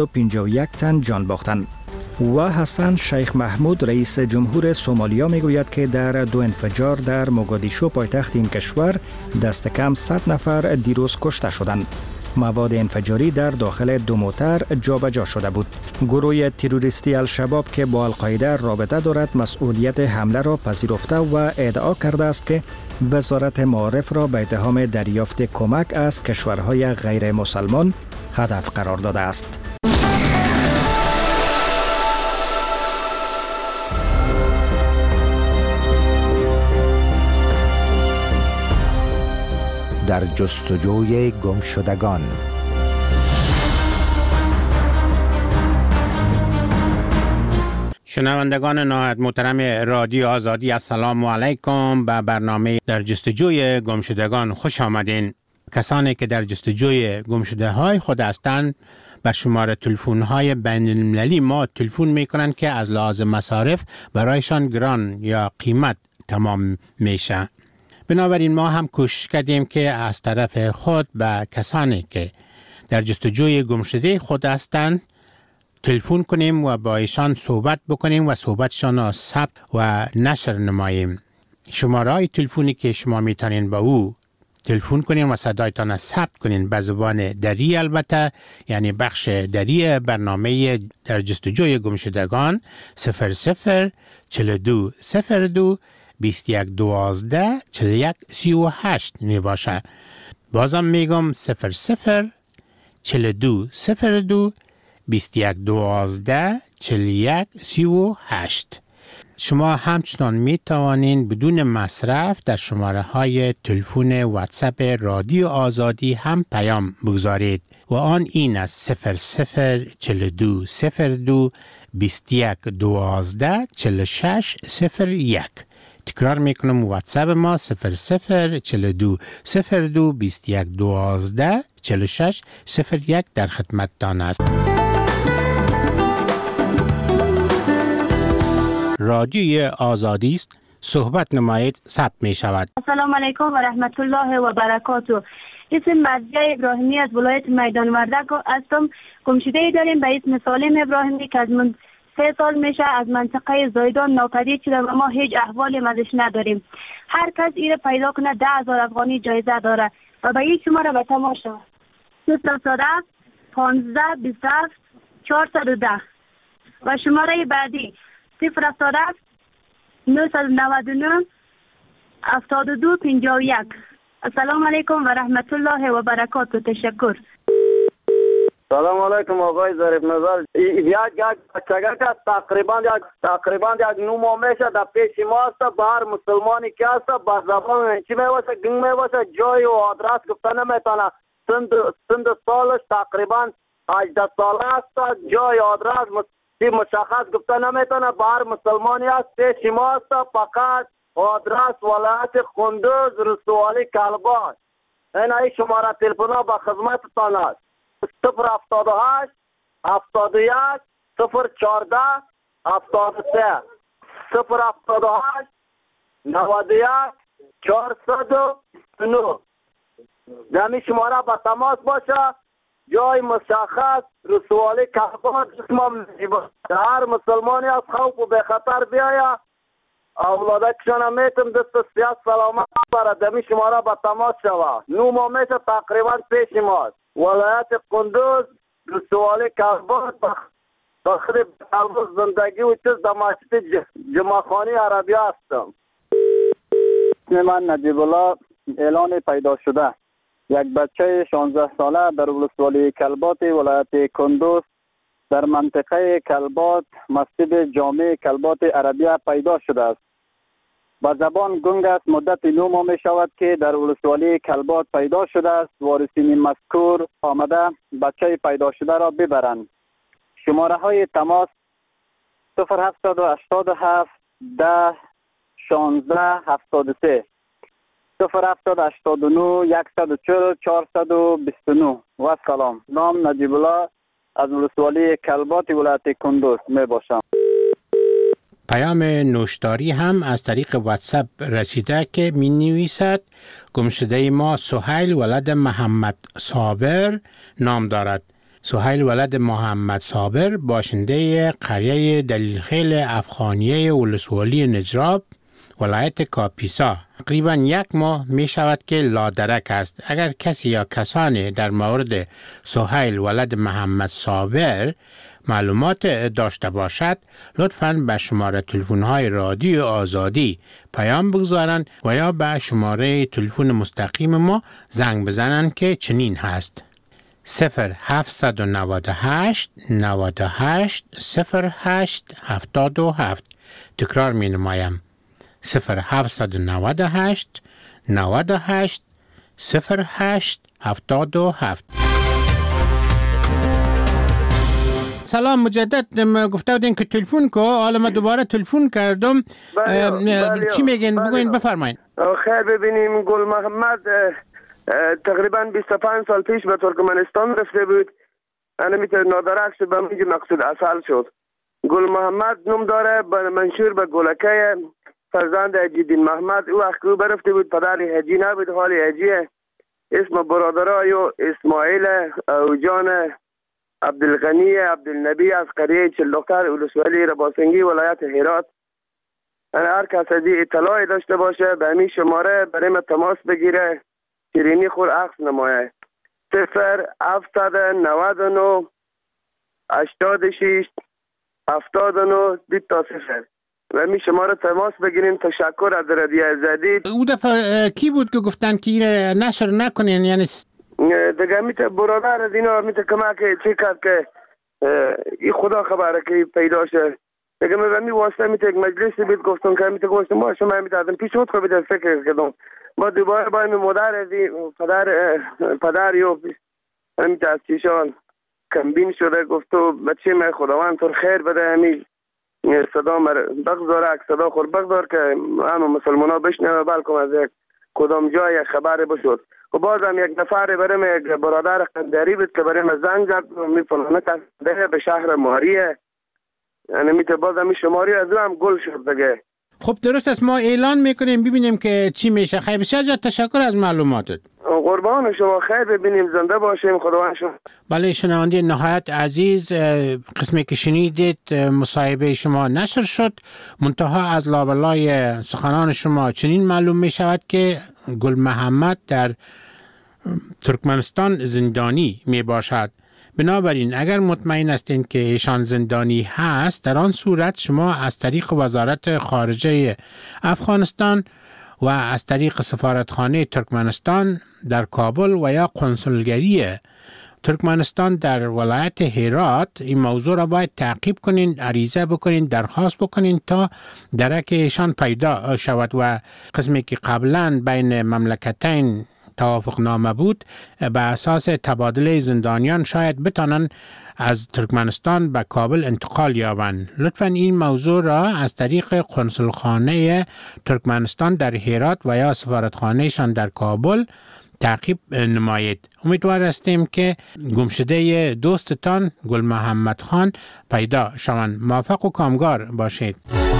151 تن جان باختند. و حسن شیخ محمود رئیس جمهور سومالیا میگوید که در 2 انفجار در موگادیشو پایتخت این کشور دست کم 100 نفر دیروز کشته شدند. مواد انفجاری در داخل 2 موتر جابجا شده بود. گروه تروریستی الشباب که با القاعده رابطه دارد مسئولیت حمله را پذیرفته و ادعا کرده است که وزارت معارف را به اتهام دریافت کمک از کشورهای غیر مسلمان هدف قرار داده است. در جستجوی گمشدگان. شنوندگان نهایت محترم رادیو آزادی، السلام علیکم. به برنامه در جستجوی گمشدگان خوش آمدین. کسانی که در جستجوی گمشده های خود هستند بر شماره تلفن های بین المللی ما تلفن می کنند که از لحاظ مصارف برایشان گران یا قیمت تمام میشه. بنابراین ما هم کوشش کردیم که از طرف خود به کسانی که در جستجوی گمشده خود هستند تلفن کنیم و با ایشان صحبت بکنیم و صحبتشان را ثبت و نشر نماییم. شماره های تلفنی که شما میتونین با او تلفن کنین و صدایتان را ثبت کنین به زبان دری، البته یعنی بخش دری برنامه در جستجوی گمشدگان 00 42 02 21 12 41 38 می باشه. بازم میگم 00 42 02 21 12 41 38. شما همچنان می توانین بدون مصرف در شماره های تلفن واتساپ رادیو آزادی هم پیام بگذارید و آن این است 00 42 02 21 12 46 01. تکرار میکنم واتساپ ما 00 42 02 21 12 46 01 در خدمتتان است. رادیوی آزادی است. صحبت نمایید ثبت می شود. السلام علیکم و رحمت الله و برکاته. اسم مرضیه ابراهیمی از ولایت میدان وردک هستم. گمشده داریم به اسم سالم ابراهیمی که از من 3 سال میشه از منطقه زایدان ناپدید شده و ما هیچ احوالی ازش نداریم. هر کس ایره پیدا کنه 10,000 افغانی جایزه داره و به این شماره به تماشا 007 15 27 410 و شماره بعدی 077 999 72 51. السلام علیکم و رحمت الله و برکاته. تشکر. سلام علیکم آقای ظریف نظر. یک بچگه که تقریبا یک 9 ماه میشه در پیش ما است. به هر مسلمانی که است با زبان چی میواسه گنگ میواسه جای و آدرس گفته نمیتونه. سند سالش تقریبا 18 ساله است. جای آدرس مشخص گفته نمیتونه. به هر مسلمانی است پیش ما است. فقط آدرس ولایت قندوز رسوالی کلباش. این شماره تلفن به خدمتتان است. 078 71 014 73 078 91 409. دمی شماره به تماس باشه. جای مشخص رسوالی کلباش. هر مسلمانی از خوف و به خطر بیاید اولادکشان میتم دست سیاست سلامت برای دمی شماره به تماس شود. 9 ماه میشه تقریبا پیش ماست. ولایت قندوز رسوالی کلباش داخل قلب زندگی و چیز در مسجد جمعخانی عربی هستم. من نجیب الله اعلان پیدا شده. یک بچه 16 ساله در ولسوالی کلبات ولایت قندوز در منطقه کلبات مسجد جامع کلبات عربیه پیدا شده است. با زبان گنگ است. مدت 9 ماه می شود که در ولسوالی کلبات پیدا شده است. وارثین مذکور آمده بچه پیدا شده را ببرند. شماره های تماس 0787 10 16 73 0789 140 429 و سلام. نام نجیب الله از ولسوالی کلبات ولایت قندوز می باشم. پیام نوشتاری هم از طریق واتساپ رسیده که می نویسد گمشده ما سهیل ولد محمد صابر نام دارد. سهیل ولد محمد صابر باشنده قریه دلیلخیل افغانیه ولسوالی نجراب ولایت کاپیسا تقریبا 1 ماه می شود که لادرک است. اگر کسی یا کسانی در مورد سهیل ولد محمد صابر معلومات داشته باشد لطفاً به شماره تلفن‌های رادیو آزادی پیام بگذارند و یا به شماره تلفن مستقیم ما زنگ بزنند که چنین هست 0798 98 08 77. تکرار می نمایم 0798 98 08 77. سلام مجدد گفته بودین که تلفن کو حالا من دوباره تلفن کردم. چی میگین بگوین بفرمایید. خیر ببینیم گل محمد تقریبا 25 سال پیش به ترکمنستان رفته بود. انا میتونه نادرک شد به میگه مقصود اصل شد. گل محمد نام داره منشور به گلکه فرزند حجیدین محمد. او وقت او برفته بود پدر حجی نبود حال حجیه. اسم برادرای اسماعیل اوجان عبدالغنی عبدالنبی از قریه چلدختر ولسوالی رباسنگی ولایت هرات. هر کس از اطلاعی داشته باشه به همین شماره برای من تماس بگیره شیرینی خور عکس نمایه 0799 86 79 20 و همین شماره تماس بگیرین. تشکر از رادیو آزادی. او دفعه کی بود که گفتن که نشر نکنین یعنی دیگه میته برادر از اینا میته کمک چی کرد که این خدا خبره که پیدا شه. دیگه من می واسطه میته یک مجلسی بیت گفتم که میته گفتم ما شما میته ازم پیش خود بیت فکر کردم با دوباره با این مادر از پدر یو میته از چیشان کمبین شده گفتو بچه من خداوند تو خیر بده همین صدا بگذاره صدا خود بگذار که همه مسلمان ها بشنوه بلکم از یک کدام جای خبر بشد. و بازم یک نفر برای یک برادر قندری بود که برای زنگ زد میفهمه که به شهر ماریه یعنی میته بازم این شماری از هم گل شد دیگه. خب درست است ما اعلان میکنیم ببینیم که چی میشه. خیلی بسیار تشکر از معلوماتت. قربان شما، خیر ببینیم، زنده باشیم، خداوند شما. بله شنونده نهایت عزیز، قسمی که شنیدید مصاحبه شما نشر شد، منتها از لابلای سخنان شما چنین معلوم می شود که گل محمد در ترکمنستان زندانی می باشد. بنابراین اگر مطمئن هستید که ایشان زندانی هست، در آن صورت شما از طریق وزارت خارجه افغانستان و از طریق سفارتخانه ترکمنستان در کابل و یا قنسولگری ترکمنستان در ولایت هرات این موضوع را باید تعقیب کنین، عریضه بکنین، درخواست بکنین تا درک ایشان پیدا شود و قسمی که قبلا بین مملکتین توافق نامه بود به اساس تبادل زندانیان شاید بتانن از ترکمنستان به کابل انتقال یابند. لطفاً این موضوع را از طریق قنسولخانه ترکمنستان در هرات و یا سفارتخانهشان در کابل تعقیب نمایید. امیدوار هستیم که گمشده دوستتان گل محمد خان پیدا شوند. موفق و کامگار باشید.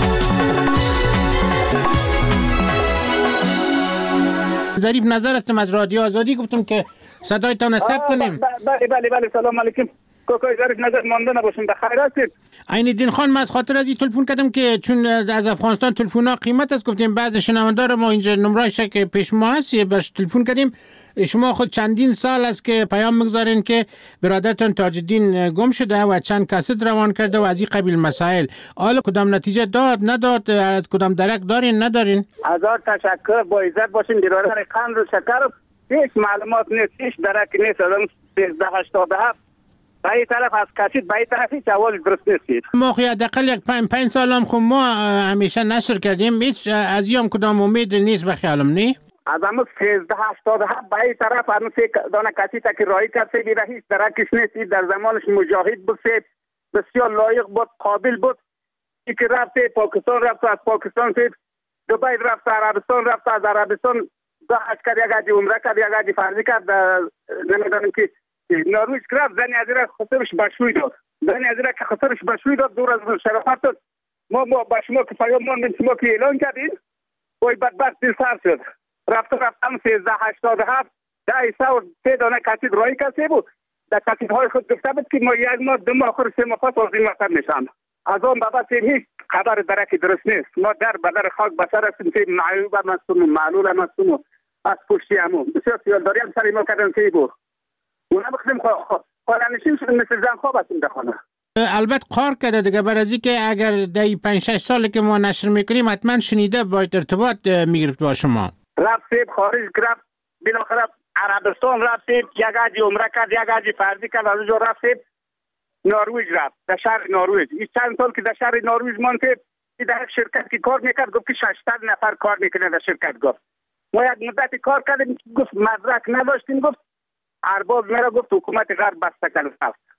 ظریف نظر هستم از رادیو آزادی، گفتم که صدایتان ثبت کنیم. بله سلام علیکم. کوکای ظریف نظر مانده نباشیم، بخیر هستید؟ عین الدین خان، من از خاطر از این تلفن کردم که چون از افغانستان تلفن‌ها قیمت است، گفتیم بعض شنونده‌ها ما اینجا نمره‌اش که پیش ما هست برش تلفن کردیم. شما خود چندین سال است که پیام میگذارین که برادرتون تاج الدین گم شده و چند کاست روان کرده و از این قبیل مسائل. حالا کدام نتیجه داد نداد، از کدام درک دارین ندارین؟ هزار تشکر، با عزت باشین. برادر قند و شکر هیچ معلومات نیست، هیچ درک نیست. آدم 1387 به این طرف از کشید به این طرف هیچ اول درست نیست. ما حداقل یک 5 سال هم خب ما همیشه نشر کردیم، هیچ از یام کدام امید نیست به خیالم نی. از همون 1387 به این طرف همون دانه کسی تا که رایی کرد سیدی را هیچ درکش نیست. در زمانش مجاهد بود، بسیار لایق بود، قابل بود. ای که رفت پاکستان، رفت از پاکستان دبی، رفت عربستان، رفت از عربستان داعش کرد، یک حاجی عمره کرد، یک حاجی فرضی کرد. نمیدانم که نروژ رفت، زنی از را خسرش بشوی داد، زنی از را که خسرش بشوی داد، دور از شرافت داد. ما با شما که پیام ماندیم، شما که اعلان کردین وای بدبخت دل سر شد. رفتم 1387 3 دانه کسید رایی کسی بود. در کسیدهای خود گفته بود که ما 1 ماه 2 ماه آخر 3 ماه پس از این وطن میشم. از آن بابت هیچ خبر درکی درست نیست. ما در بدر خاک بسر هستیم که معیوب هم هستیم و معلول هم هستیم و از پشتی همون بسیار سیالداری هم سری ما کردن که بود. اونا بخشیم خانه‌نشین شدیم، مثل زن خواب هستیم در خانه. البته قار کرده دیگه، بر از که اگر در 5-6 سالی که ما نشر میکنیم حتما شنیده باید ارتباط میگرفت با شما. رفت خارج رفت، بالاخره عربستان رفت، یک حاجی عمره کرد، یک حاجی فرضی کرد، از اونجا رفت نروژ رفت، در شهر نروژ. این چند سال که در شهر نروژ ماند، در شرکت که کار میکرد گفت که 600 نفر کار میکنه در شرکت. گفت ما یک مدتی کار کردیم، گفت مدرک نداشتیم، گفت ارباب میرا گفت حکومت غرب بسته کرد.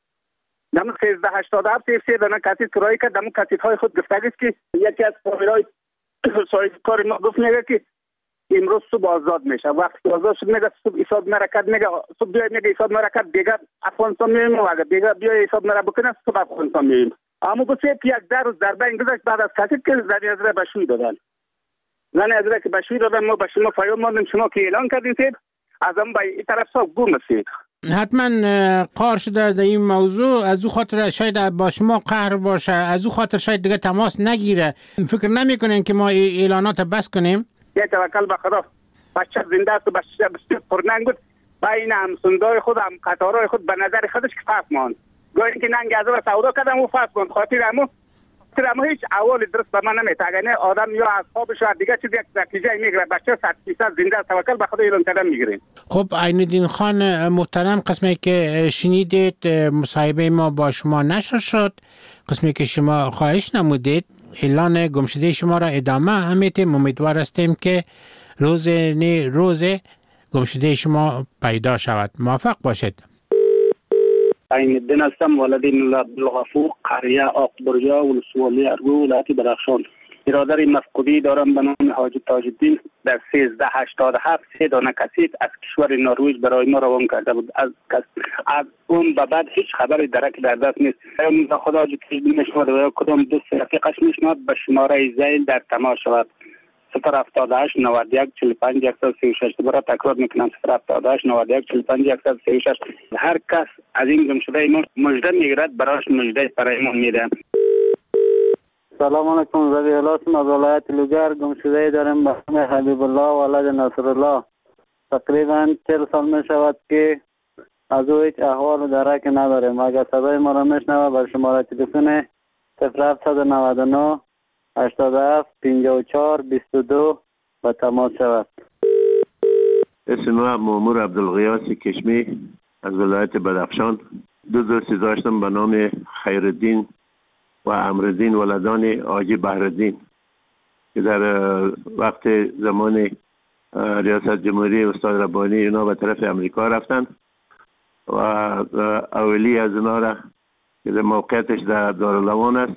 دم 1387 3 دانه کسید کرایه کرد. دم کسیدهای خود گفتگیست که یکی از فامیلای صاحب کار ما گفت میگه که امروز صبح آزاد میشه. وقتی که آزاد شد میگه صبح حساب نرکت، میگه صبح بیاید میگه حساب نرکت دیگه افغانستان میایم و اگه دیگه بیاید حساب نره بکنه صبح افغانستان میایم. اما گفت یک روز ضربه گذاشت بعد از کسید که زنی از را بشوی دادن. زنی از را که بشوی دادن، ما به شما پیام ماندیم، شما که اعلان کردین از هم به این طرف صاحب گم هستید. حتما قار شده در این موضوع، از او خاطر شاید با شما قهر باشه، از او خاطر شاید دیگه تماس نگیره. فکر نمیکنین که ما اعلانات بس کنیم؟ یه توکل به خدا، بچه زنده است و بچه بسیار پرننگ بود. بین همسندای خود هم قطارهای خود به نظر خودش که فرق ماند. گویا که ننگ از را سودا کردم و فرق ماند. خاطر اما هیچ اول درست به من نمیتگنه. آدم یا اصحابش و دیگه چیز یک نتیجه میگیره. بچه 100% زنده است، توکل به خدا اعلان کردن میگیرین. خب عین الدین خان محترم، قسمی که شنیدید مصاحبه ما با شما نشر شد، قسمی که شما خواهش نمودید اعلان گمشده شما را ادامه میدیم. امیدوار هستیم که روز گمشده شما پیدا شود. موفق باشید. عین الدین هستم، ولدین عبدالغفور، قریه آقبریا، ولسوالی ارگو، ولایت درخشان. برادر مفقودی دارم به نام حاجی تاج الدین. در 1387 3 دانه کسید از کشور نروژ برای ما روان کرده بود. از اون به بعد هیچ خبری درک در دست نیست. خدا حاجی تاج الدین میشود و کدام دوست رفیقش میشود به شماره زیل در تماس شود. 078 91 45 136 دوباره تکرار میکنم 078 91 45 136. هر کس از این گمشده ایمان مژده میگیرد برایش مژده فرایمان میدم. سلام علیکم. رضی الله اسم از ولایت لوگر گمشده داریم به نام حبیب الله ولد نصر الله. تقریبا 40 سال می شود که از او هیچ احوال و درک نداریم. اگر صدای ما را میشنوه بر شماره تلفن 0799 87 54 22 و تماس شود. اسم ما مامور عبدالغیاث کشمی از ولایت بدخشان. دو دوستی داشتم به نام خیرالدین و امرالدین ولدان حاجی بهرالدین که در وقت زمان ریاست جمهوری استاد ربانی اینا به طرف امریکا رفتن و اولی از اینا را که موقعیتش در دارالعوان است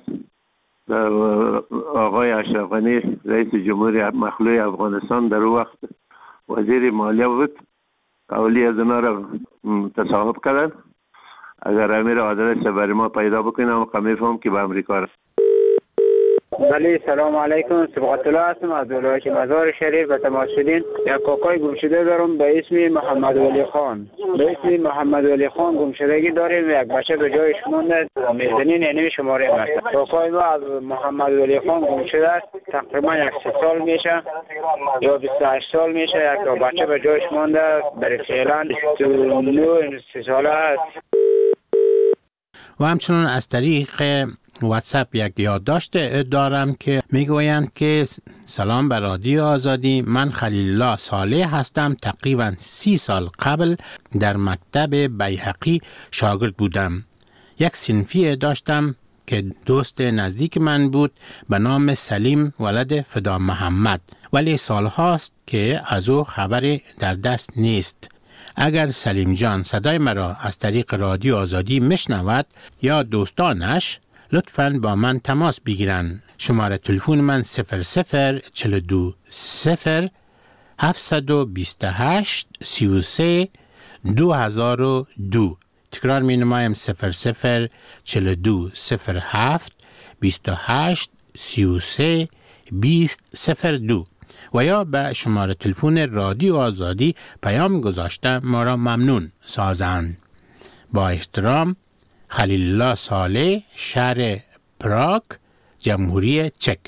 آقای اشرف غنی رئیس جمهوری مخلوع افغانستان در وقت وزیر مالیه بود. اولی از اینا را تصاحب کردن. اگر امیر آدرس برای ما پیدا بکنم میفهم که به امریکا رفت. بله سلام علیکم. صبغت الله هستم از ولایت مزار شریف و تماس شدین. یک کاکای گمشده دارم به اسم محمد ولی خان. به اسم محمد ولی خان گمشدگی داریم. یک بچه به جایش مونده میزنین یعنی شماره است. کاکای ما از محمد ولی خان گمشده است. تقریبا 1 سال میشه یا 28 سال میشه. یک بچه به جایش مونده برای فعلا 29 ساله است. و همچنان از طریق واتساپ یک یادداشت دارم که میگویند که سلام بر رادیو آزادی، من خلیل الله صالح هستم. تقریبا 30 سال قبل در مکتب بیهقی شاگرد بودم. یک صنفی داشتم که دوست نزدیک من بود به نام سلیم ولد فدا محمد، ولی سالهاست که از او خبری در دست نیست. اگر سلیم جان صدای مرا از طریق رادیو آزادی میشنود یا دوستانش لطفاً با من تماس بگیرن. شماره تلفن من 0042 0 728 33 2002. تکرار می نمایم 0042 07 28 33 2002 و یا به شماره تلفن رادیو آزادی پیام گذاشته ما را ممنون سازند. با احترام، خلیل الله صالح، شهر پراگ، جمهوری چک.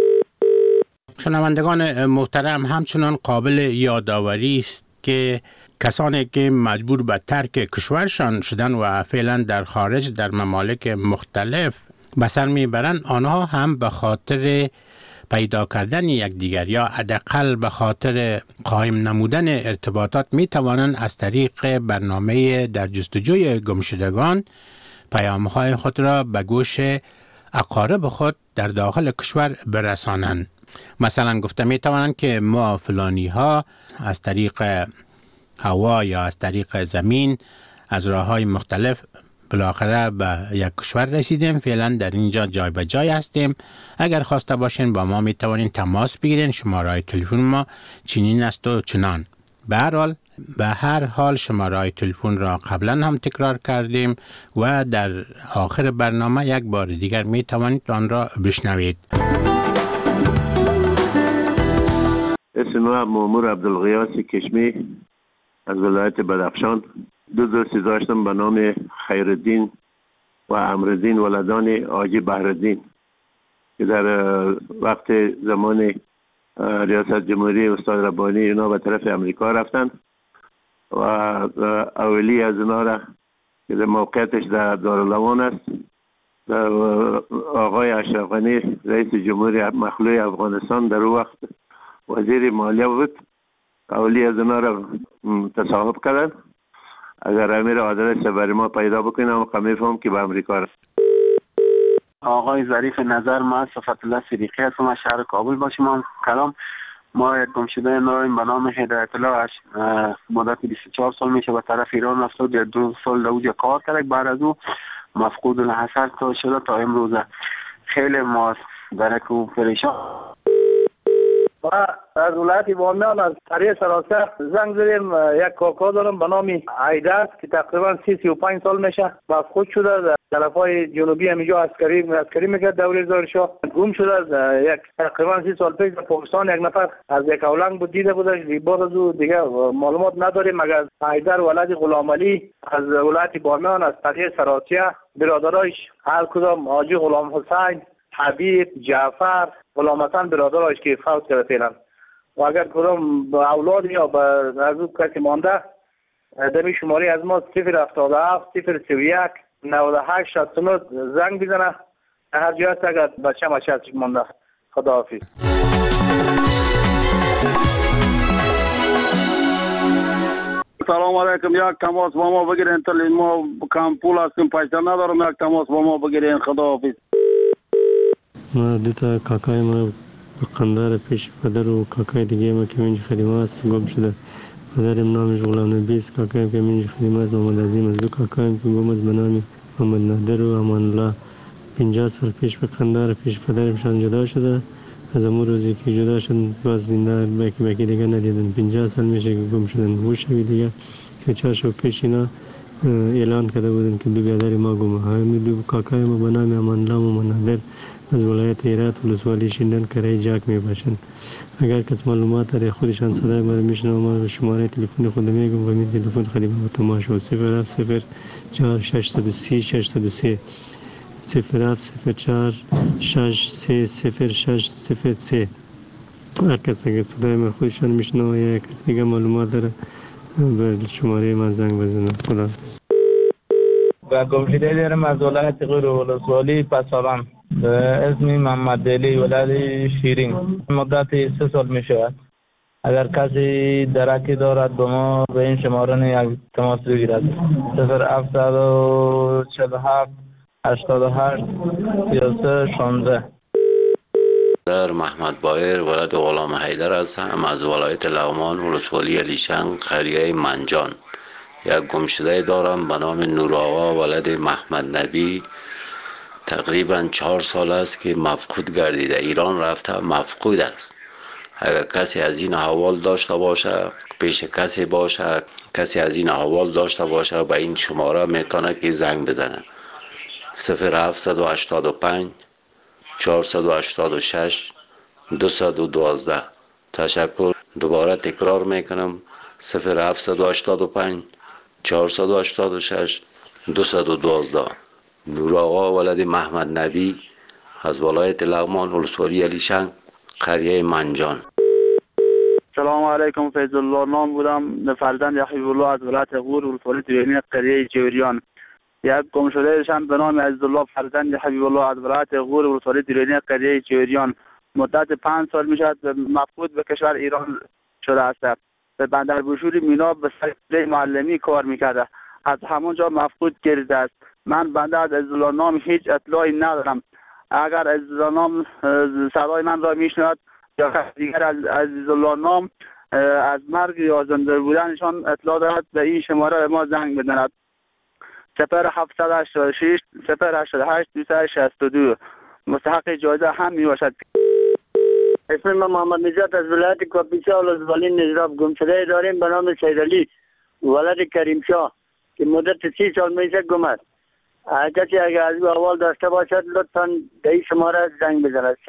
شنوندگان محترم، همچنان قابل یادآوری است که کسانی که مجبور به ترک کشورشان شدن و فعلا در خارج در ممالک مختلف به سر میبرند، آنها هم به خاطر پیدا کردن یکدیگر یا حداقل به خاطر قائم نمودن ارتباطات می توانند از طریق برنامه در جستجوی گمشدگان پیام‌های خود را به گوش اقارب خود در داخل کشور برسانند. مثلا گفته می توانند که ما فلانی ها از طریق هوا یا از طریق زمین از راه‌های مختلف بالاخره به یک کشور رسیدیم، فعلا در اینجا جای به جای هستیم. اگر خواسته باشین با ما می توانین تماس بگیرین. شماره تلفن ما چنین است و چنان. به هر حال شماره تلفن را قبلا هم تکرار کردیم و در آخر برنامه یک بار دیگر می توانید آن را بشنوید. اسم ما مامور عبدالغیاث کشمی از ولایت بدخشان. دو دوستی داشتم به نام خیرالدین و امرالدین ولدان حاجی بهرالدین که در وقت زمان ریاست جمهوری استاد ربانی اینا به طرف امریکا رفتن و اولی از اینا را که موقعیتش در دارالعوان است آقای اشرف غنی رئیس جمهوری مخلوع افغانستان در وقت وزیر مالیه بود. اولی از اینا را تصاحب کردن. اگر امیر آدرس برای ما پیدا بکنم میفهم که به امریکا رفت. آقای ظریف نظر، ما صفت الله صدیقی هستم از شهر کابل با شما کلام. ما یک گمشده داریم به نام هدایت الله، مدت 24 سال میشه به طرف ایران رفته، در 2 سال در اونجا کار کرد. بعد از او مفقود الحصر شده تا امروز. خیلی ما درک و پریشان. از ولایت بامیان از قریه سراسر زنگ زدیم. یک کاکا دارم به نام عیدر که تقریبا 35 سال میشه مفقود شده. طرفای جنوبی همینجا عسکری میکرد دوره زارشاه گم شده. یک تقریبا 30 سال پیش در پاکستان یک نفر از یک اولنگ بود دیده بودش. بعد از او دیگه معلومات نداریم مگر از حیدر ولد غلام علی از ولایت بامیان از قریه سراتیه، برادرایش هر کدام حاجی غلام حسین، حبیب، جعفر، غلام حسن برادرایش که فوت کرده فعلا. و اگر کدام اولاد یا از او کسی مانده دمی شماری از ما 077 031 98 69 زنگ بزنه. هر جای هست اگر بچه هستش مانده. خداحافظ. سلام علیکم. یک تماس با ما بگیرین تا ما کم پول هستیم پیسه ندارم. یک تماس با ما بگیرین. خداحافظ. ما دوتا کاکای ما قندار پیش پدر و کاکای دیگه ما که منج خدمه است گم شده. پدرم نامش غلام نبی است، کاکایم که منج خدمه است محمد عظیم است. دو کاکایم که گم است به نام محمد نادر و امان الله. 50 سال پیش به قندار پیش پدرمشان جدا شده. از امون روزی که جدا شد باز زنده بکی دیگه ندیدن. 50 سال میشه که گم شدن. موشوی دیگه 3-4 شب پیش اینا اعلان کرده بودن که دو برادر ما گم. همین دو کاکای ما به نام امان الله و محمد نادر از ولایت هرات ولسوالی شیندن کرای جاک میباشند. اگر کس معلومات داره خودشان صدای ما رو میشنوه ما به شماره تلفن خود میگم و می تلفن خدمت با تماشا 070 4 630 603 070 4 630 603. هر کس اگر صدای ما خودشان میشنوه یا کس دیگه معلومات داره به شماره من زنگ بزنه. خدا و گمشده دارم از ولایت غیر ولسوالی پسابان به اسم محمد علی ولد شیرین. مدت 3 سال می شود. اگر کسی درکی دارد به ما به این شماره یک تماس بگیرد. 0747 88 33 16. در محمد بایر ولد غلام حیدر هستم از ولایت لغمان ولسوالی علیشنگ قریه منجان. یک گمشده دارم به نام نور آقا ولد محمد نبی. تقریبا 4 سال است که مفقود گردیده. ایران رفته مفقود است. اگر کسی از این احوال داشته باشه پیش کسی باشه کسی از این احوال داشته باشه به این شماره میتونه که زنگ بزنه 0785 486 212. تشکر. دوباره تکرار میکنم 0785 486 212. نور آقا ولد محمد نبی از ولایت لغمان ولسوالی علیشنگ قریه منجان. سلام علیکم. فیض الله نام بودم. فرزند حبیب الله از ولایت غور ولسوالی دیرینی قریه جوریان. یک گمشده شان به نام عزیزالله فرزند حبیب الله از ولایت غور ولسوالی دیرینی قریه جوریان. مدت 5 سال میشد مفقود به کشور ایران شده است. به بندر بوشوری مینا به سر معلمی کار میکرده. از همونجا مفقود گردیده است. من بنده از عزیزالله نام هیچ اطلاعی ندارم. اگر عزیزالله نام صدای من را میشنود یا دیگر از عزیزالله نام از مرگ یا زنده بودنشان اطلاع دارد به این شماره ما زنگ بزند 0786 088 262. مستحق جایزه هم میباشد. اسم من محمد نجات از ولایت کاپیسا ولسوالی نجراب. گمشده داریم به نام سیدعلی ولد کریم شاه که مدت 30 سال میشه گم است. کسی اگر از او احوال داشته باشد لطفاً به این شماره زنگ بزند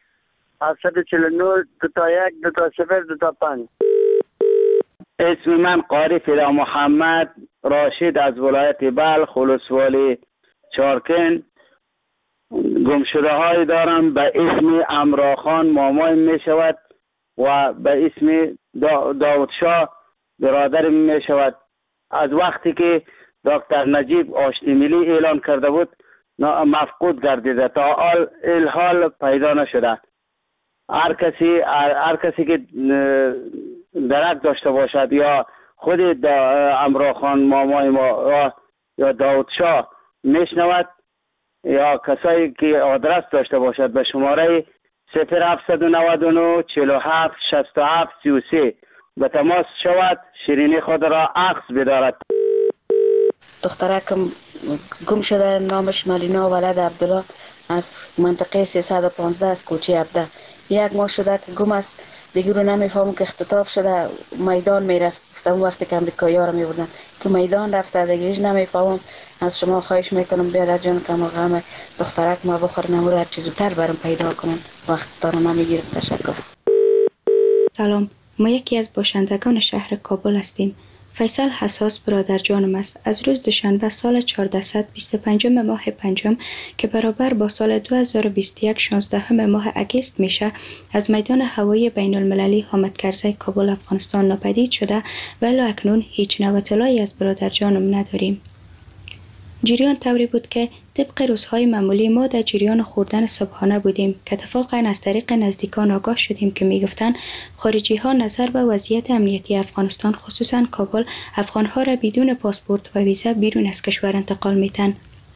0749 21 20 25. اسم من قاری فدا محمد راشد از ولایت بلخ ولسوالی چارکن. گمشده های دارم به اسم امراخان مامای می شود و به اسم داود شاه برادر می شود. از وقتی که دکتر نجیب آشتی ملی اعلان کرده بود مفقود گردیده تا الحال پیدا نشده. هر کسی که درک داشته باشد یا خود امراخان مامای ما یا داود شاه میشنود یا کسایی که آدرس داشته باشد به شماره 0799 47 67 33 به تماس شود. شیرینی خود را عکس بدارد. دخترکم گم شده نامش مالینا ولد عبدالله از منطقه 315 از کوچه عبده. 1 ماه شده که گم است. دیگه رو نمیفهمم که اختطاف شده میدان میرفت. اون وقتی که امریکایی ها رو میبردن تو میدان رفته دیگه نمیفهمم. از شما خواهش میکنم برادر جان که ما غم دخترک ما بخور نمور هر چیز زودتر برام پیدا کنن. وقت دارم نمیگیرم. تشکر. سلام، ما یکی از باشندگان شهر کابل هستیم. فیصل حساس برادر جانم است. از روز دوشنبه سال 1425 ماه پنجم که برابر با سال 2021 16 ماه اگست میشه، از میدان هوایی بین المللی حامد کرزی کابل افغانستان ناپدید شده و الی اکنون هیچ نوع اطلاعی از برادر جانم نداریم. جریان طوری بود که طبق روزهای معمولی ما در جریان خوردن صبحانه بودیم که اتفاقا از طریق نزدیکان آگاه شدیم که میگفتند خارجی ها نظر به وضعیت امنیتی افغانستان خصوصا کابل افغان ها را بدون پاسپورت و ویزا بیرون از کشور انتقال میتن.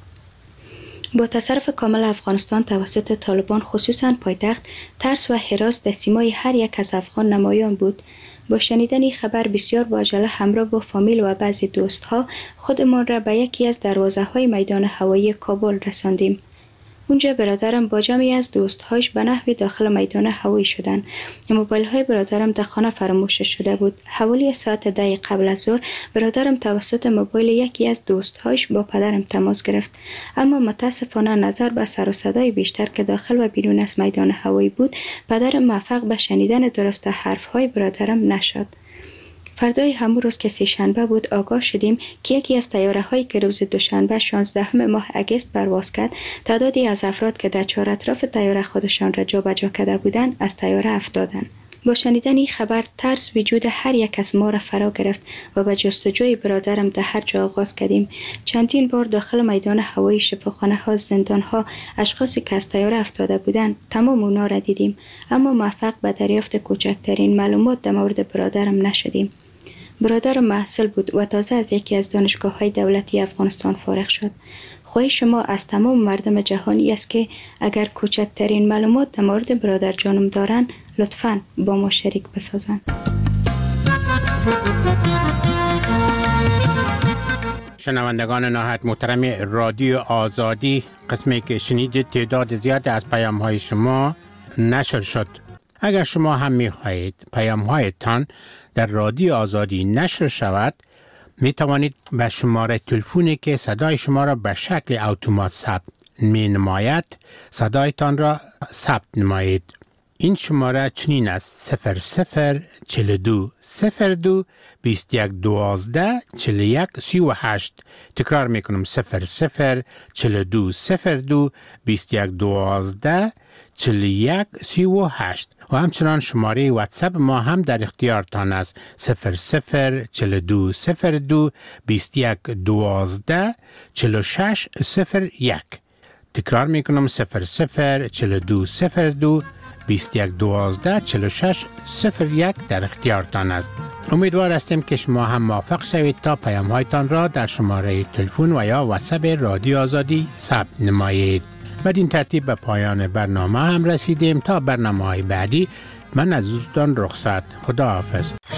با تصرف کامل افغانستان توسط طالبان خصوصا پایتخت، ترس و هراس در سیمای هر یک از افغان نمایان بود. با شنیدن این خبر بسیار با عجله همراه با فامیل و بعضی دوستها خودمان را به یکی از دروازه های میدان هوایی کابل رساندیم. اونجا برادرم با جمعی از دوستهاش به نحوی داخل میدان هوایی شدند. موبایل های برادرم در خانه فراموش شده بود. حوالی ساعت 10 قبل از ظهر برادرم توسط موبایل یکی از دوستهاش با پدرم تماس گرفت، اما متاسفانه نظر به سر و صدای بیشتر که داخل و بیرون از میدان هوایی بود، پدرم موفق به شنیدن درست حرف های برادرم نشد. فردای همون روز که سه‌شنبه بود آگاه شدیم که یکی از طیاره هایی که روز دوشنبه 16 ماه اگست پرواز کرد، تعدادی از افراد که در چهار اطراف طیاره خودشان را جابجا کرده بودند از طیاره افتادند. با شنیدن این خبر ترس وجود هر یک از ما را فرا گرفت و به جستجوی برادرم در هر جا آغاز کردیم. چندین بار داخل میدان هوایی، شفاخانه ها، زندان ها، اشخاصی که از طیاره افتاده بودند تمام اونا را دیدیم، اما موفق به دریافت کوچکترین معلومات در مورد برادرم نشدیم. برادرم محصل بود و تازه از یکی از دانشگاه‌های دولتی افغانستان فارغ شد. خواهش شما از تمام مردم جهانی است که اگر کوچکترین معلومات در مورد برادر جانم دارن لطفاً با ما شریک بسازن. شنوندگان نهایت محترم رادیو آزادی، قسمی که شنیدید تعداد زیاد از پیام‌های شما نشر شد. اگر شما هم می‌خواهید پیام‌هایتان در رادیو آزادی نشر شود، می توانید به شماره تلفنی که صدای شما را به شکل اتومات ثبت می نماید صدایتان را ثبت نمایید. این شماره چنین است: 0042 02 21 12 41 38. تکرار می کنم: 0042 02 21 12 41 38. و همچنان شماره واتساپ ما هم در اختیارتان است: 0042 02 21 12 46 01. تکرار می کنم: 0042 02 21 12 46 01 در اختیارتان است. امیدوار هستیم که شما هم موفق شوید تا پیام هایتان را در شماره تلفن و یا واتساپ رادیو آزادی ثبت نمایید. بدین ترتیب به پایان برنامه هم رسیدیم. تا برنامه‌های بعدی من از دوستان رخصت. خدا حافظ.